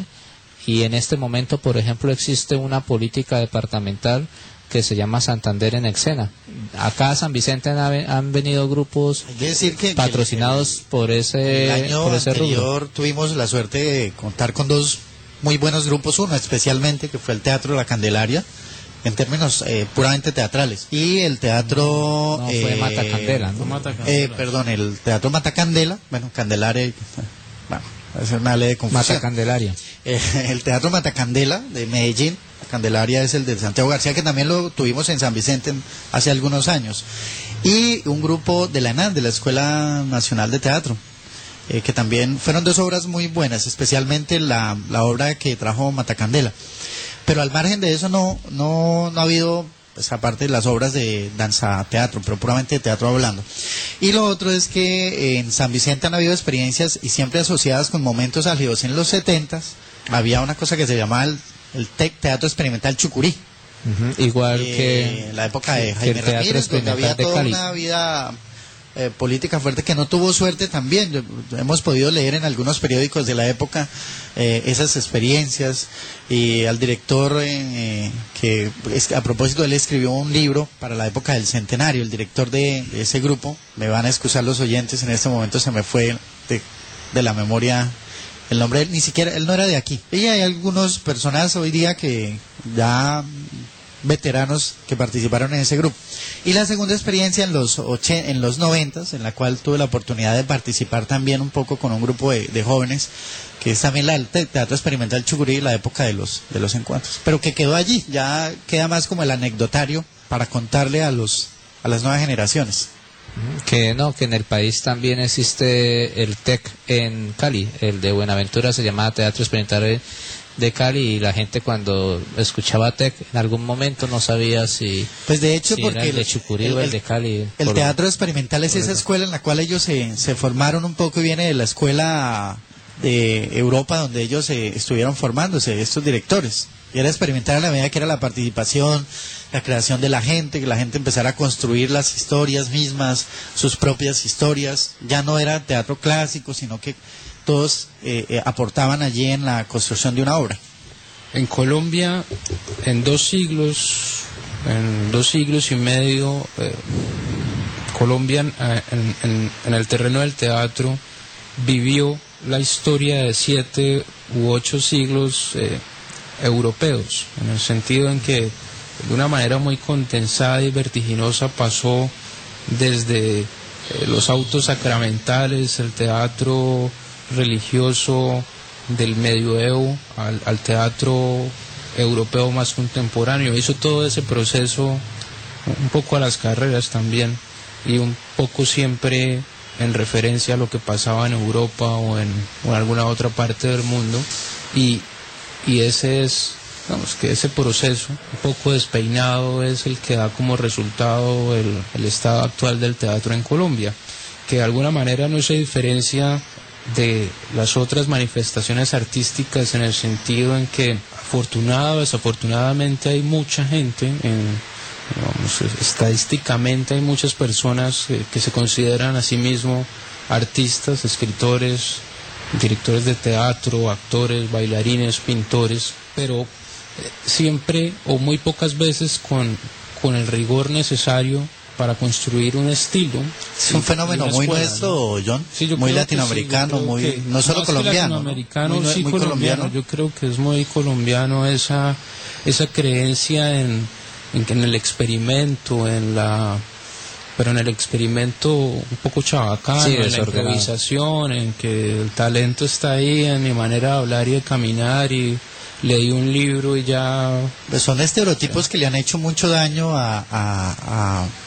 y en este momento, por ejemplo, existe una política departamental que se llama Santander en Escena. Acá a San Vicente han, han venido grupos
decir que,
patrocinados
que el,
por ese
el año
por ese
anterior
rubro.
Tuvimos la suerte de contar con dos muy buenos grupos, uno especialmente que fue el Teatro La Candelaria, en términos eh, puramente teatrales, y el teatro
no,
eh,
fue Matacandela, ¿no?
Matacandela.
Eh, perdón, el teatro Matacandela, bueno, Candelaria, bueno, es una ley de confusión.
Matacandelaria.
Eh, el teatro Matacandela de Medellín, Candelaria es el de Santiago García, que también lo tuvimos en San Vicente hace algunos años, y un grupo de la ENAD, de la Escuela Nacional de Teatro, eh, que también fueron dos obras muy buenas, especialmente la, la obra que trajo Matacandela. Pero al margen de eso no no no ha habido, pues, aparte de las obras de danza teatro, pero puramente de teatro hablando. Y lo otro es que en San Vicente han habido experiencias y siempre asociadas con momentos álgidos. En los setentas había una cosa que se llamaba el, el te teatro experimental Chucurí.
Uh-huh. Igual
eh,
que
en la época de Jaime
el teatro
Ramírez, donde había
experimental de
toda
Cali.
una vida eh, política fuerte que no tuvo suerte también. Yo, hemos podido leer en algunos periódicos de la época eh, esas experiencias, y al director eh, que es, a propósito él escribió un libro para la época del centenario, el director de, de ese grupo, me van a excusar los oyentes, en este momento se me fue de, de la memoria el nombre, ni siquiera, él no era de aquí. Y hay algunos personas hoy día que ya veteranos que participaron en ese grupo. Y la segunda experiencia en los ochen, en los noventas, en la cual tuve la oportunidad de participar también un poco con un grupo de, de jóvenes, que es también la, el Teatro Experimental Chucurí, la época de los de los encuentros, pero que quedó allí, ya queda más como el anecdotario para contarle a los a las nuevas generaciones.
Que no, que en el país también existe el T E C en Cali, el de Buenaventura se llamaba Teatro Experimental de Cali, y la gente cuando escuchaba T E C en algún momento no sabía si,
pues de hecho
si
porque
era el de Chucurí o el de Cali.
El
por,
Teatro Experimental es esa escuela en la cual ellos se, se formaron un poco, y viene de la escuela de Europa donde ellos se estuvieron formándose, estos directores. Y era experimental a la medida que era la participación, la creación de la gente, que la gente empezara a construir las historias mismas, sus propias historias. Ya no era teatro clásico, sino que todos eh, eh, aportaban allí en la construcción de una obra.
En Colombia, en dos siglos, en dos siglos y medio, eh, Colombia eh, en, en, en el terreno del teatro vivió la historia de siete u ocho siglos eh, europeos, en el sentido en que de una manera muy condensada y vertiginosa pasó desde eh, los autos sacramentales, el teatro religioso del medioevo al, al teatro europeo más contemporáneo. Hizo todo ese proceso un poco a las carreras también, y un poco siempre en referencia a lo que pasaba en Europa o en, o en alguna otra parte del mundo, y, y ese es, digamos que ese proceso un poco despeinado es el que da como resultado el, el estado actual del teatro en Colombia, que de alguna manera no se diferencia de las otras manifestaciones artísticas, en el sentido en que afortunado o desafortunadamente hay mucha gente, en, digamos, estadísticamente hay muchas personas que, que se consideran a sí mismos artistas, escritores, directores de teatro, actores, bailarines, pintores, pero eh, siempre o muy pocas veces con, con el rigor necesario para construir un estilo.
Es un fenómeno muy escuela, nuestro, ¿no? John, sí, muy latinoamericano, sí, muy que, no solo no colombiano,
latinoamericano,
¿no? muy,
sí,
muy
colombiano.
colombiano.
Yo creo que es muy colombiano esa esa creencia en, en en el experimento, en la pero en el experimento un poco chabacano,
sí,
en la improvisación, en que el talento está ahí, en mi manera de hablar y de caminar, y leí un libro y ya.
Pues son estereotipos que le han hecho mucho daño a, a, a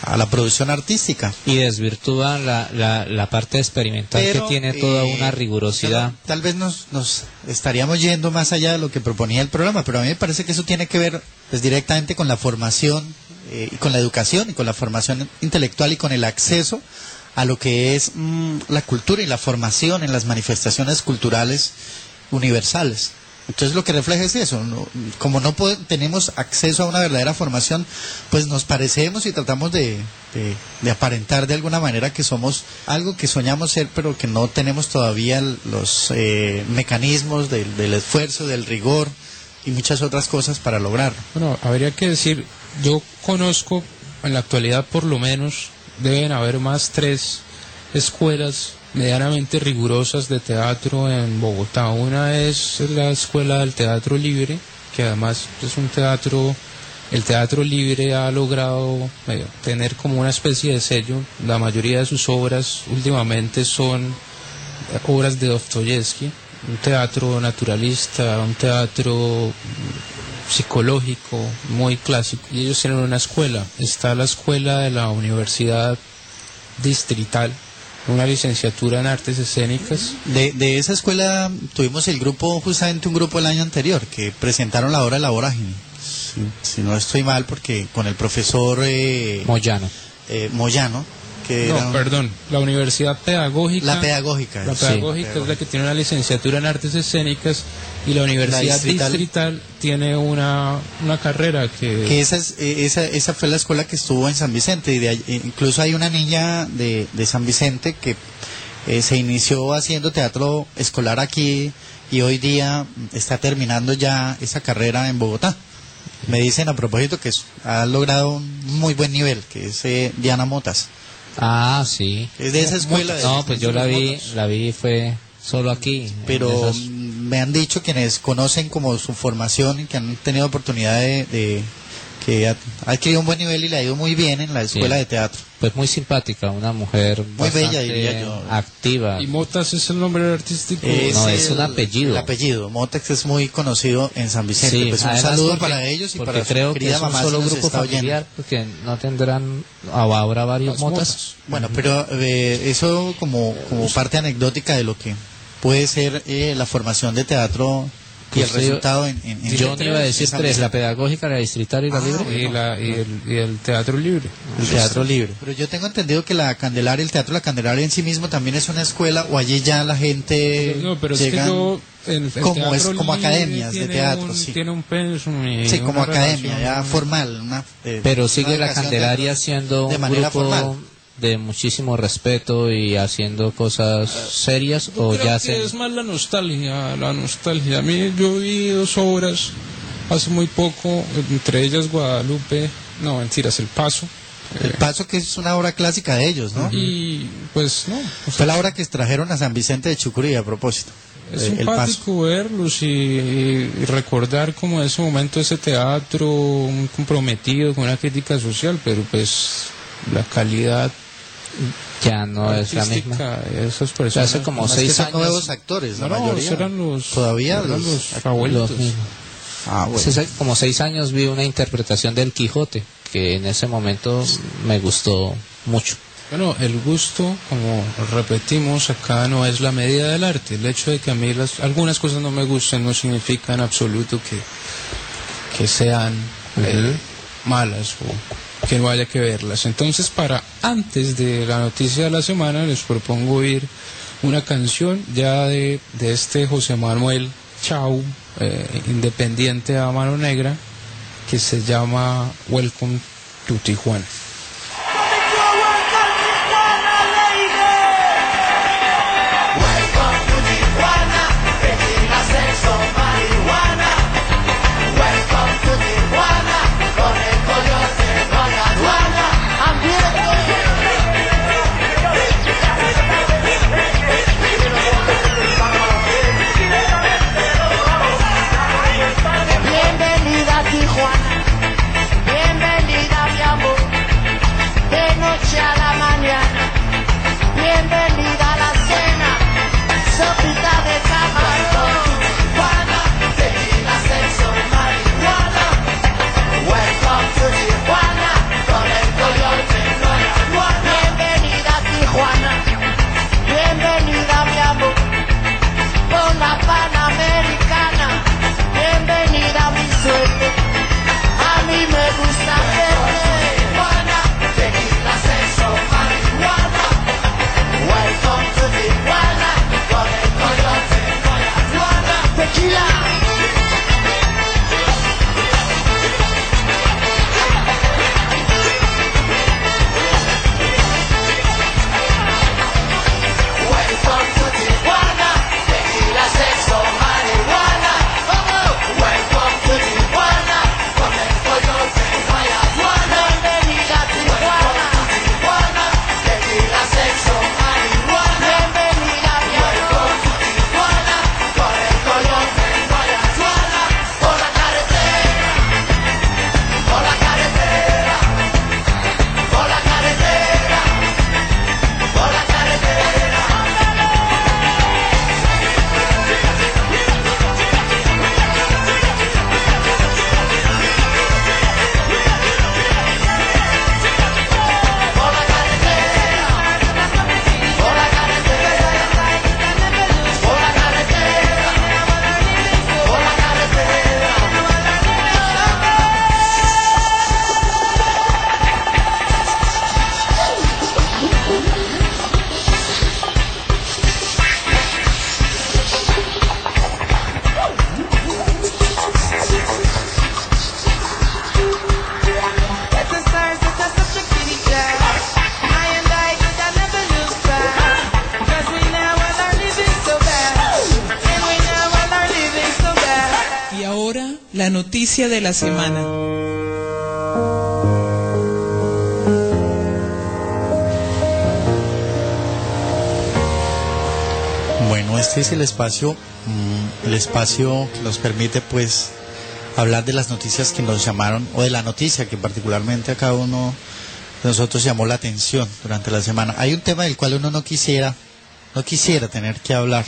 a la producción artística.
Y desvirtúa la, la, la parte experimental, pero, que tiene toda eh, una rigurosidad.
Tal, tal vez nos, nos estaríamos yendo más allá de lo que proponía el programa, pero a mí me parece que eso tiene que ver pues, directamente con la formación eh, y con la educación y con la formación intelectual y con el acceso a lo que es mmm, la cultura y la formación en las manifestaciones culturales universales. Entonces lo que refleja es eso, no, como no pod- tenemos acceso a una verdadera formación, pues nos parecemos y tratamos de, de, de aparentar de alguna manera que somos algo que soñamos ser, pero que no tenemos todavía los eh, mecanismos del, del esfuerzo, del rigor y muchas otras cosas para lograrlo.
Bueno, habría que decir, yo conozco, en la actualidad por lo menos, deben haber más tres escuelas medianamente rigurosas de teatro en Bogotá. Una es la Escuela del Teatro Libre, que además es un teatro, el teatro libre ha logrado eh, tener como una especie de sello. La mayoría de sus obras últimamente son obras de Dostoyevsky, un teatro naturalista, un teatro psicológico muy clásico, y ellos tienen una escuela. Está la escuela de la Universidad Distrital, una licenciatura en artes escénicas.
De, de esa escuela tuvimos el grupo, justamente un grupo el año anterior, que presentaron la obra La Vorágine, si, si no estoy mal, porque con el profesor eh,
Moyano.
Eh, Moyano, que
no,
era un...
perdón, la Universidad Pedagógica.
La Pedagógica.
La Pedagógica sí. Es la que tiene una licenciatura en artes escénicas, y la Universidad la distrital, distrital tiene una, una carrera que...
que esa, es, esa, esa fue la escuela que estuvo en San Vicente, y de ahí, incluso hay una niña de, de San Vicente que eh, se inició haciendo teatro escolar aquí y hoy día está terminando ya esa carrera en Bogotá. Me dicen a propósito que ha logrado un muy buen nivel, que es eh, Diana Motas.
Ah, sí.
Es de esa escuela.
No,
de,
pues yo la vi, la vi fue solo aquí.
Pero
esos...
me han dicho quienes conocen como su formación y que han tenido oportunidad de, de que ha, ha adquirido un buen nivel y le ha ido muy bien en la escuela sí. de teatro.
Pues muy simpática, una mujer
muy bella, diría yo.
Activa.
¿Y Motas es el nombre artístico?
Es no, es
el,
un apellido.
El apellido. Motas es muy conocido en San Vicente.
Sí,
pues un saludo porque, para ellos y para
creo
su querida
que es un
mamá.
Solo
si
grupo familiar, oyendo. Porque no tendrán, o habrá varios Motas. Motas.
Bueno, pero eh, eso como, como parte anecdótica de lo que puede ser eh, la formación de teatro y el resultado en, en, en
yo no iba a decir tres, la pedagógica, la distrital y la
ah,
libre
y,
bueno.
la, y, el, y el teatro libre
el teatro libre. Pero yo tengo entendido que la Candelaria, el teatro La Candelaria en sí mismo también es una escuela, o allí ya la gente
no, pero
llegan,
es que yo, el, el
como es como academias de teatro,
un,
sí.
Tiene un pensum y
sí, como academia
relación,
ya formal, una, eh,
pero sigue
una
la Candelaria de, siendo
de
un
manera
grupo
formal.
De muchísimo respeto y haciendo cosas serias.
Yo
o
creo
ya
que
se...
es más la nostalgia, la nostalgia. A mí yo vi dos obras hace muy poco, entre ellas Guadalupe, no mentiras, El Paso.
El Paso, que es una obra clásica de ellos, ¿no?
Y pues no. O sea,
fue la obra que extrajeron a San Vicente de Chucurí a propósito.
Es
eh,
simpático verlos y, y recordar como en ese momento ese teatro muy comprometido con una crítica social, pero pues la calidad
ya no es la misma.
Esas personas,
hace como seis años
nuevos actores, la
no,
mayoría.
Eran los,
todavía
eran
los,
los abuelitos.
Los
ah, bueno.
Hace como seis años vi una interpretación del Quijote que en ese momento me gustó mucho.
Bueno, el gusto, como repetimos acá, no es la medida del arte. El hecho de que a mí las, algunas cosas no me gusten no significa en absoluto que, que sean uh-huh. eh, malas o que no haya que verlas. Entonces, para antes de la noticia de la semana, les propongo oír una canción ya de, de este José Manuel Chau, eh, independiente a mano negra, que se llama Welcome to Tijuana.
Bienvenida a Tijuana, bienvenida mi amor.
la noticia de la semana.
Bueno, este es el espacio, el espacio que nos permite pues hablar de las noticias que nos llamaron, o de la noticia que particularmente a cada uno de nosotros llamó la atención durante la semana. Hay un tema del cual uno no quisiera, no quisiera tener que hablar,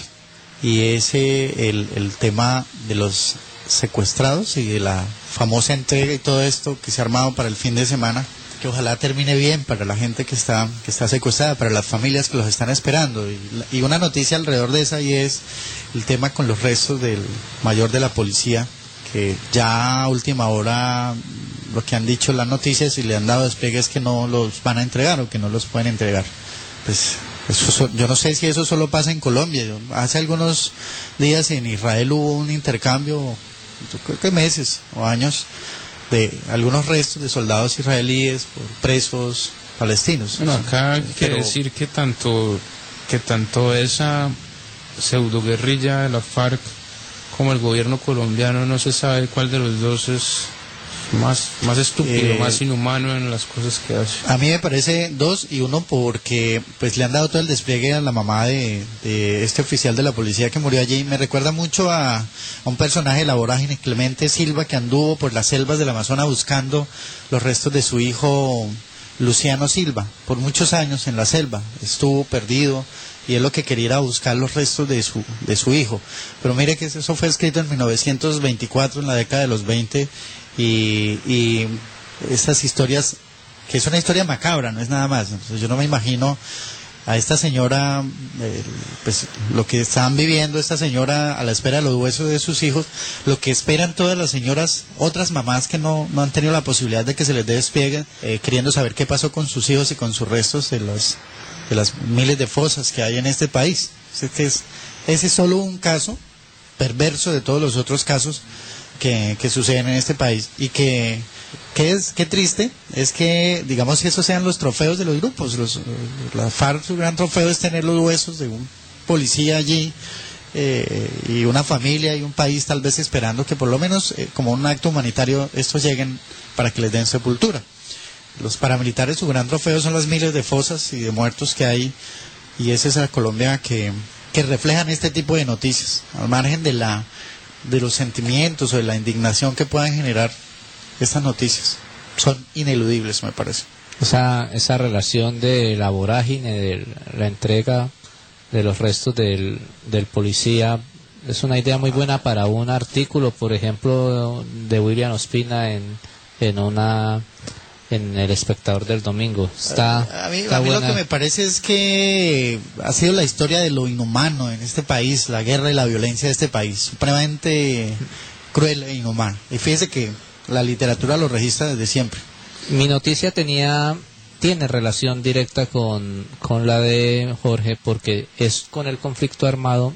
y es eh, el, el tema de los secuestrados y de la famosa entrega y todo esto que se ha armado para el fin de semana, que ojalá termine bien para la gente que está que está secuestrada, para las familias que los están esperando. Y, y una noticia alrededor de esa, y es el tema con los restos del mayor de la policía, que ya a última hora lo que han dicho las noticias y le han dado despegue es que no los van a entregar o que no los pueden entregar. Pues eso, yo no sé si eso solo pasa en Colombia. Yo, hace algunos días en Israel hubo un intercambio, yo creo que meses o años, de algunos restos de soldados israelíes por presos palestinos.
Bueno, acá hay que
Pero,
decir que tanto que tanto esa pseudoguerrilla de la FARC como el gobierno colombiano, no se sabe cuál de los dos es más, más estúpido, eh, más inhumano en las cosas que hace.
A mí me parece dos, y uno porque pues le han dado todo el despliegue a la mamá de, de este oficial de la policía que murió allí. Me recuerda mucho a, a un personaje de La Vorágine, Clemente Silva, que anduvo por las selvas del Amazonas buscando los restos de su hijo Luciano Silva. Por muchos años en la selva estuvo perdido, y él lo que quería era buscar los restos de su de su hijo. Pero mire que eso fue escrito en mil novecientos veinticuatro, en la década de los veinte, y, y estas historias, que es una historia macabra, no es nada más. Entonces yo no me imagino a esta señora, eh, pues lo que están viviendo esta señora a la espera de los huesos de sus hijos, lo que esperan todas las señoras, otras mamás que no, no han tenido la posibilidad de que se les dé despegue, eh, queriendo saber qué pasó con sus hijos y con sus restos de los de las miles de fosas que hay en este país. Es que es, ese es solo un caso perverso de todos los otros casos que, que suceden en este país, y que, que es qué triste es que, digamos, que esos sean los trofeos de los grupos. Los, la FARC, su gran trofeo es tener los huesos de un policía allí, eh, y una familia y un país tal vez esperando que por lo menos eh, como un acto humanitario estos lleguen para que les den sepultura. Los paramilitares, su gran trofeo son las miles de fosas y de muertos que hay, y esa es la Colombia que, que reflejan este tipo de noticias, al margen de la de los sentimientos o de la indignación que puedan generar estas noticias. Son ineludibles, me parece.
Esa, esa relación de la vorágine, de la entrega de los restos del, del policía, es una idea muy buena para un artículo, por ejemplo, de William Ospina en, en una... en El Espectador del domingo. Está,
a mí,
está
a mí
buena.
Lo que me parece es que ha sido la historia de lo inhumano en este país, la guerra y la violencia de este país, supremamente cruel e inhumana. Y fíjese que la literatura lo registra desde siempre.
Mi noticia tenía tiene relación directa con, con la de Jorge, porque es con el conflicto armado,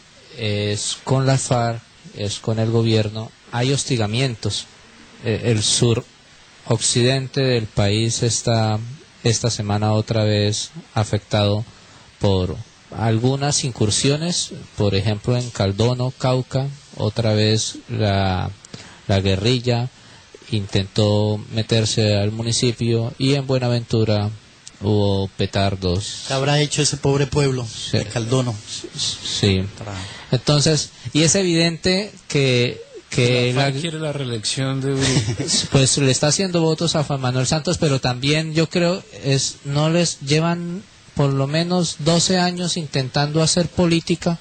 es con la FARC, es con el gobierno. Hay hostigamientos. Eh, el sur occidente del país está esta semana otra vez afectado por algunas incursiones, por ejemplo en Caldono, Cauca, otra vez la, la guerrilla intentó meterse al municipio, y en Buenaventura hubo petardos.
¿Qué habrá hecho ese pobre pueblo
Sí.
de Caldono?
Sí. Entonces, y es evidente que que
la
la,
FARC quiere la reelección de Uribe.
pues le está haciendo votos a Juan Manuel Santos, pero también yo creo es no les llevan por lo menos doce años intentando hacer política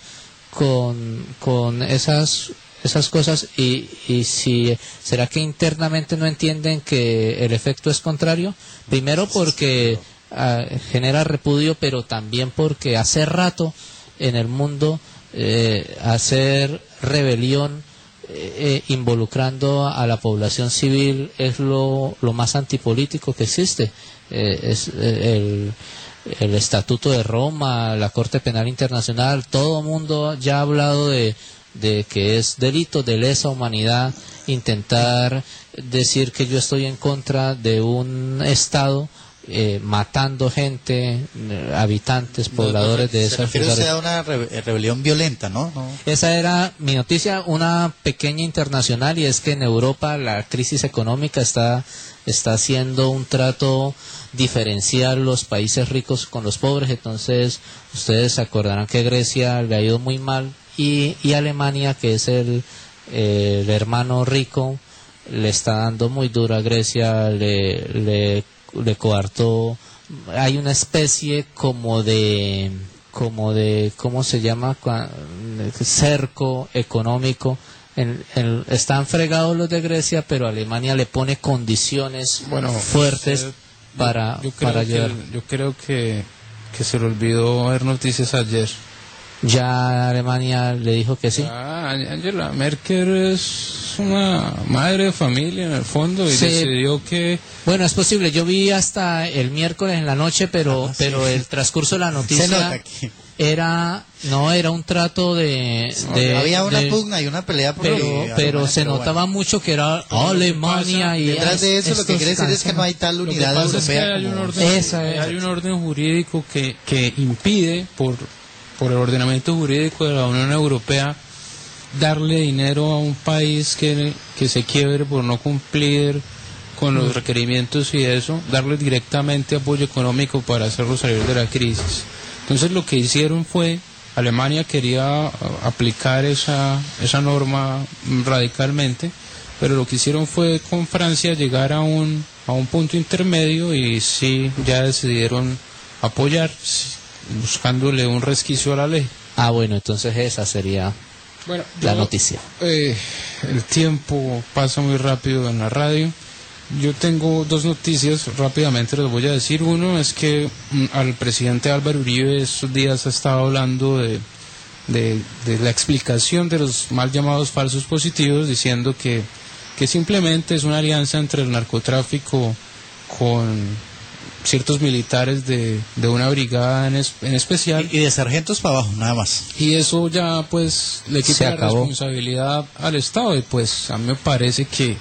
con con esas esas cosas, y y si será que internamente no entienden que el efecto es contrario, primero porque uh, genera repudio, pero también porque hace rato en el mundo eh, hacer rebelión Eh, involucrando a la población civil es lo, lo más antipolítico que existe. Eh, es eh, el, el Estatuto de Roma, la Corte Penal Internacional, todo el mundo ya ha hablado de, de que es delito de lesa humanidad intentar decir que yo estoy en contra de un Estado eh, matando gente, eh, habitantes, pobladores
no, no,
de
se
esas
refiere
lugares.
usted a una re rebelión violenta, ¿no? ¿no?
Esa era mi noticia, una pequeña internacional, y es que en Europa la crisis económica está, está haciendo un trato diferencial los países ricos con los pobres. Entonces ustedes se acordarán que Grecia le ha ido muy mal, y, y Alemania, que es el, eh, el hermano rico, le está dando muy duro a Grecia, le, le, le coartó. Hay una especie como de, como de, ¿cómo se llama? Cerco económico. En, en, están fregados los de Grecia, pero Alemania le pone condiciones bueno, fuertes usted, para,
yo, yo creo
para ayudar.
Que, yo creo que, que se le olvidó ver noticias ayer.
Ya Alemania le dijo que sí.
Ah, Angela Merkel es una madre de familia en el fondo y sí. Decidió que...
Bueno, es posible. Yo vi hasta el miércoles en la noche, pero ah, sí. pero el transcurso de la noticia era no era un trato de,
no,
de
había una
de,
pugna y una pelea por
pero
que,
pero
Alemania,
se
pero
notaba
bueno.
mucho que era Alemania y
detrás de eso lo que quiere decir es que no hay tal unidad
europea.
Es que
hay,
como...
un orden, Esa es. hay un orden jurídico que que impide por por el ordenamiento jurídico de la Unión Europea darle dinero a un país que, que se quiebre por no cumplir con los requerimientos y eso, darle directamente apoyo económico para hacerlo salir de la crisis. Entonces lo que hicieron fue, Alemania quería aplicar esa, esa norma radicalmente, pero lo que hicieron fue con Francia llegar a un, a un punto intermedio y sí, ya decidieron apoyar, buscándole un resquicio a la ley.
Ah, bueno, entonces esa sería bueno, la yo, noticia.
Eh, el tiempo pasa muy rápido en la radio. Yo tengo dos noticias, rápidamente les voy a decir. Uno es que mm, al presidente Álvaro Uribe estos días ha estado hablando de, de, de la explicación de los mal llamados falsos positivos, diciendo que, que simplemente es una alianza entre el narcotráfico con ciertos militares de, de una brigada en, es, en especial.
Y, y de sargentos para abajo, nada más.
Y eso ya pues le quita la responsabilidad al Estado, y pues a mí me parece que,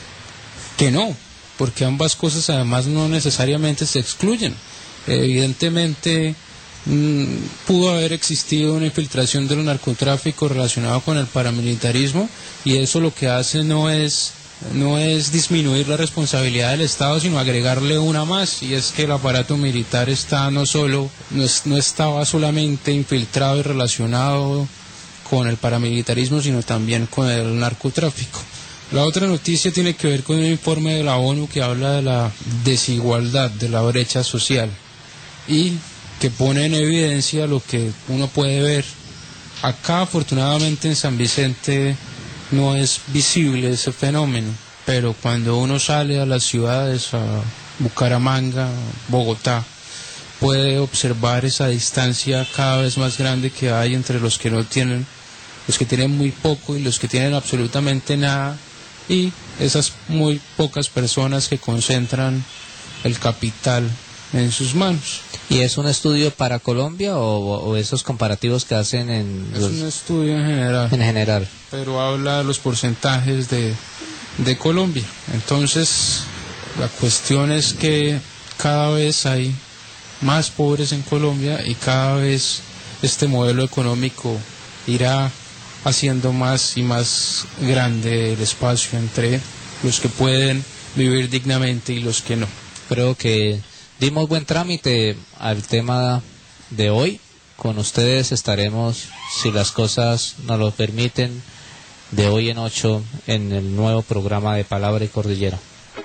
que no, porque ambas cosas además no necesariamente se excluyen. Evidentemente mmm, pudo haber existido una infiltración del narcotráfico relacionado con el paramilitarismo, y eso lo que hace no es no es disminuir la responsabilidad del Estado, sino agregarle una más, y es que el aparato militar está no solo no, es, no estaba solamente infiltrado y relacionado con el paramilitarismo, sino también con el narcotráfico. La otra noticia tiene que ver con un informe de la ONU que habla de la desigualdad, de la brecha social, y que pone en evidencia lo que uno puede ver. Acá, afortunadamente, en San Vicente no es visible ese fenómeno, pero cuando uno sale a las ciudades, a Bucaramanga, Bogotá, puede observar esa distancia cada vez más grande que hay entre los que no tienen, los que tienen muy poco y los que tienen absolutamente nada, y esas muy pocas personas que concentran el capital en sus manos.
¿Y es un estudio para Colombia o, o esos comparativos que hacen en
es
los...
un estudio en general
en general
pero habla de los porcentajes de, de Colombia? Entonces la cuestión es que cada vez hay más pobres en Colombia, y cada vez este modelo económico irá haciendo más y más grande el espacio entre los que pueden vivir dignamente y los que no.
Creo que dimos buen trámite al tema de hoy. Con ustedes estaremos, si las cosas nos lo permiten, de hoy en ocho en el nuevo programa de Palabra y Cordillera.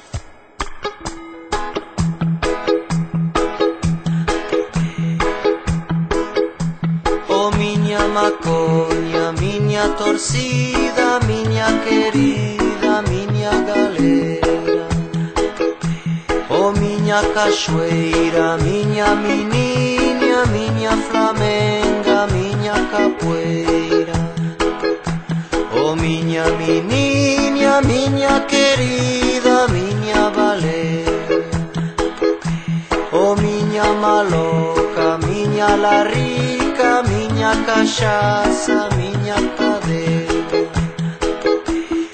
Oh, miña maconha, miña torcida, miña querida, miña galera. Oh, miña cachoeira, miña meniña, miña flamenga, miña capoeira. Oh, miña meniña, miña querida, miña valera. Oh, miña maloca, miña la rica, miña cachaça, miña cadeira.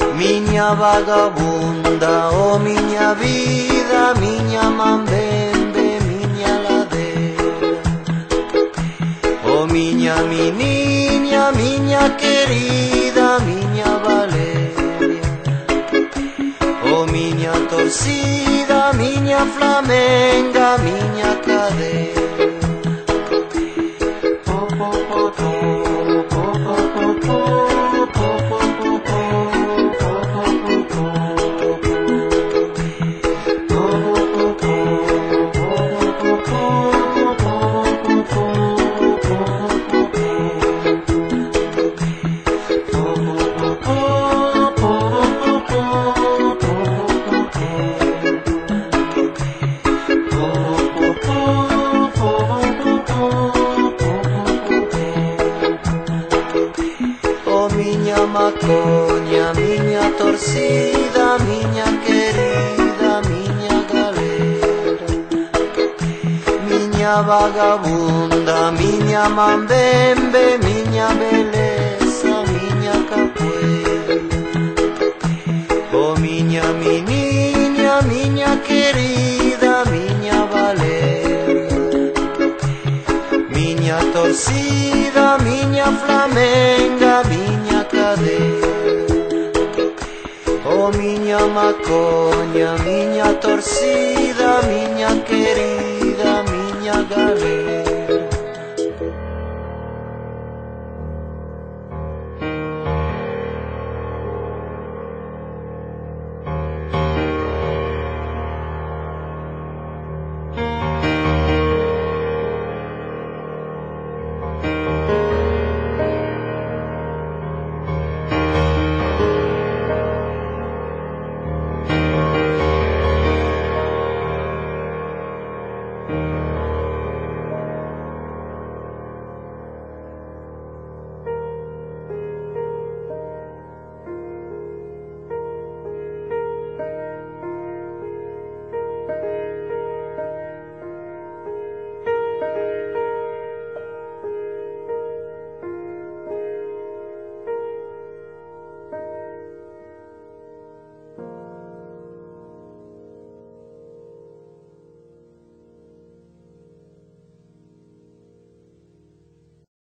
Miña vagabunda, oh, miña vida, miña mambembe, miña, mi niña, miña querida, miña Valeria. Oh miña torcida, miña flamenga, miña cadera. Macoña, miña torcida, miña querida, miña galera. Miña vagabunda, miña mambembe, miña beleza, miña capoeira. Oh miña, mi niña, miña querida, miña Valeria. Miña torcida, miña flamenga, miña cadera. Oh miña macoña, miña torcida, miña querida, miña galera.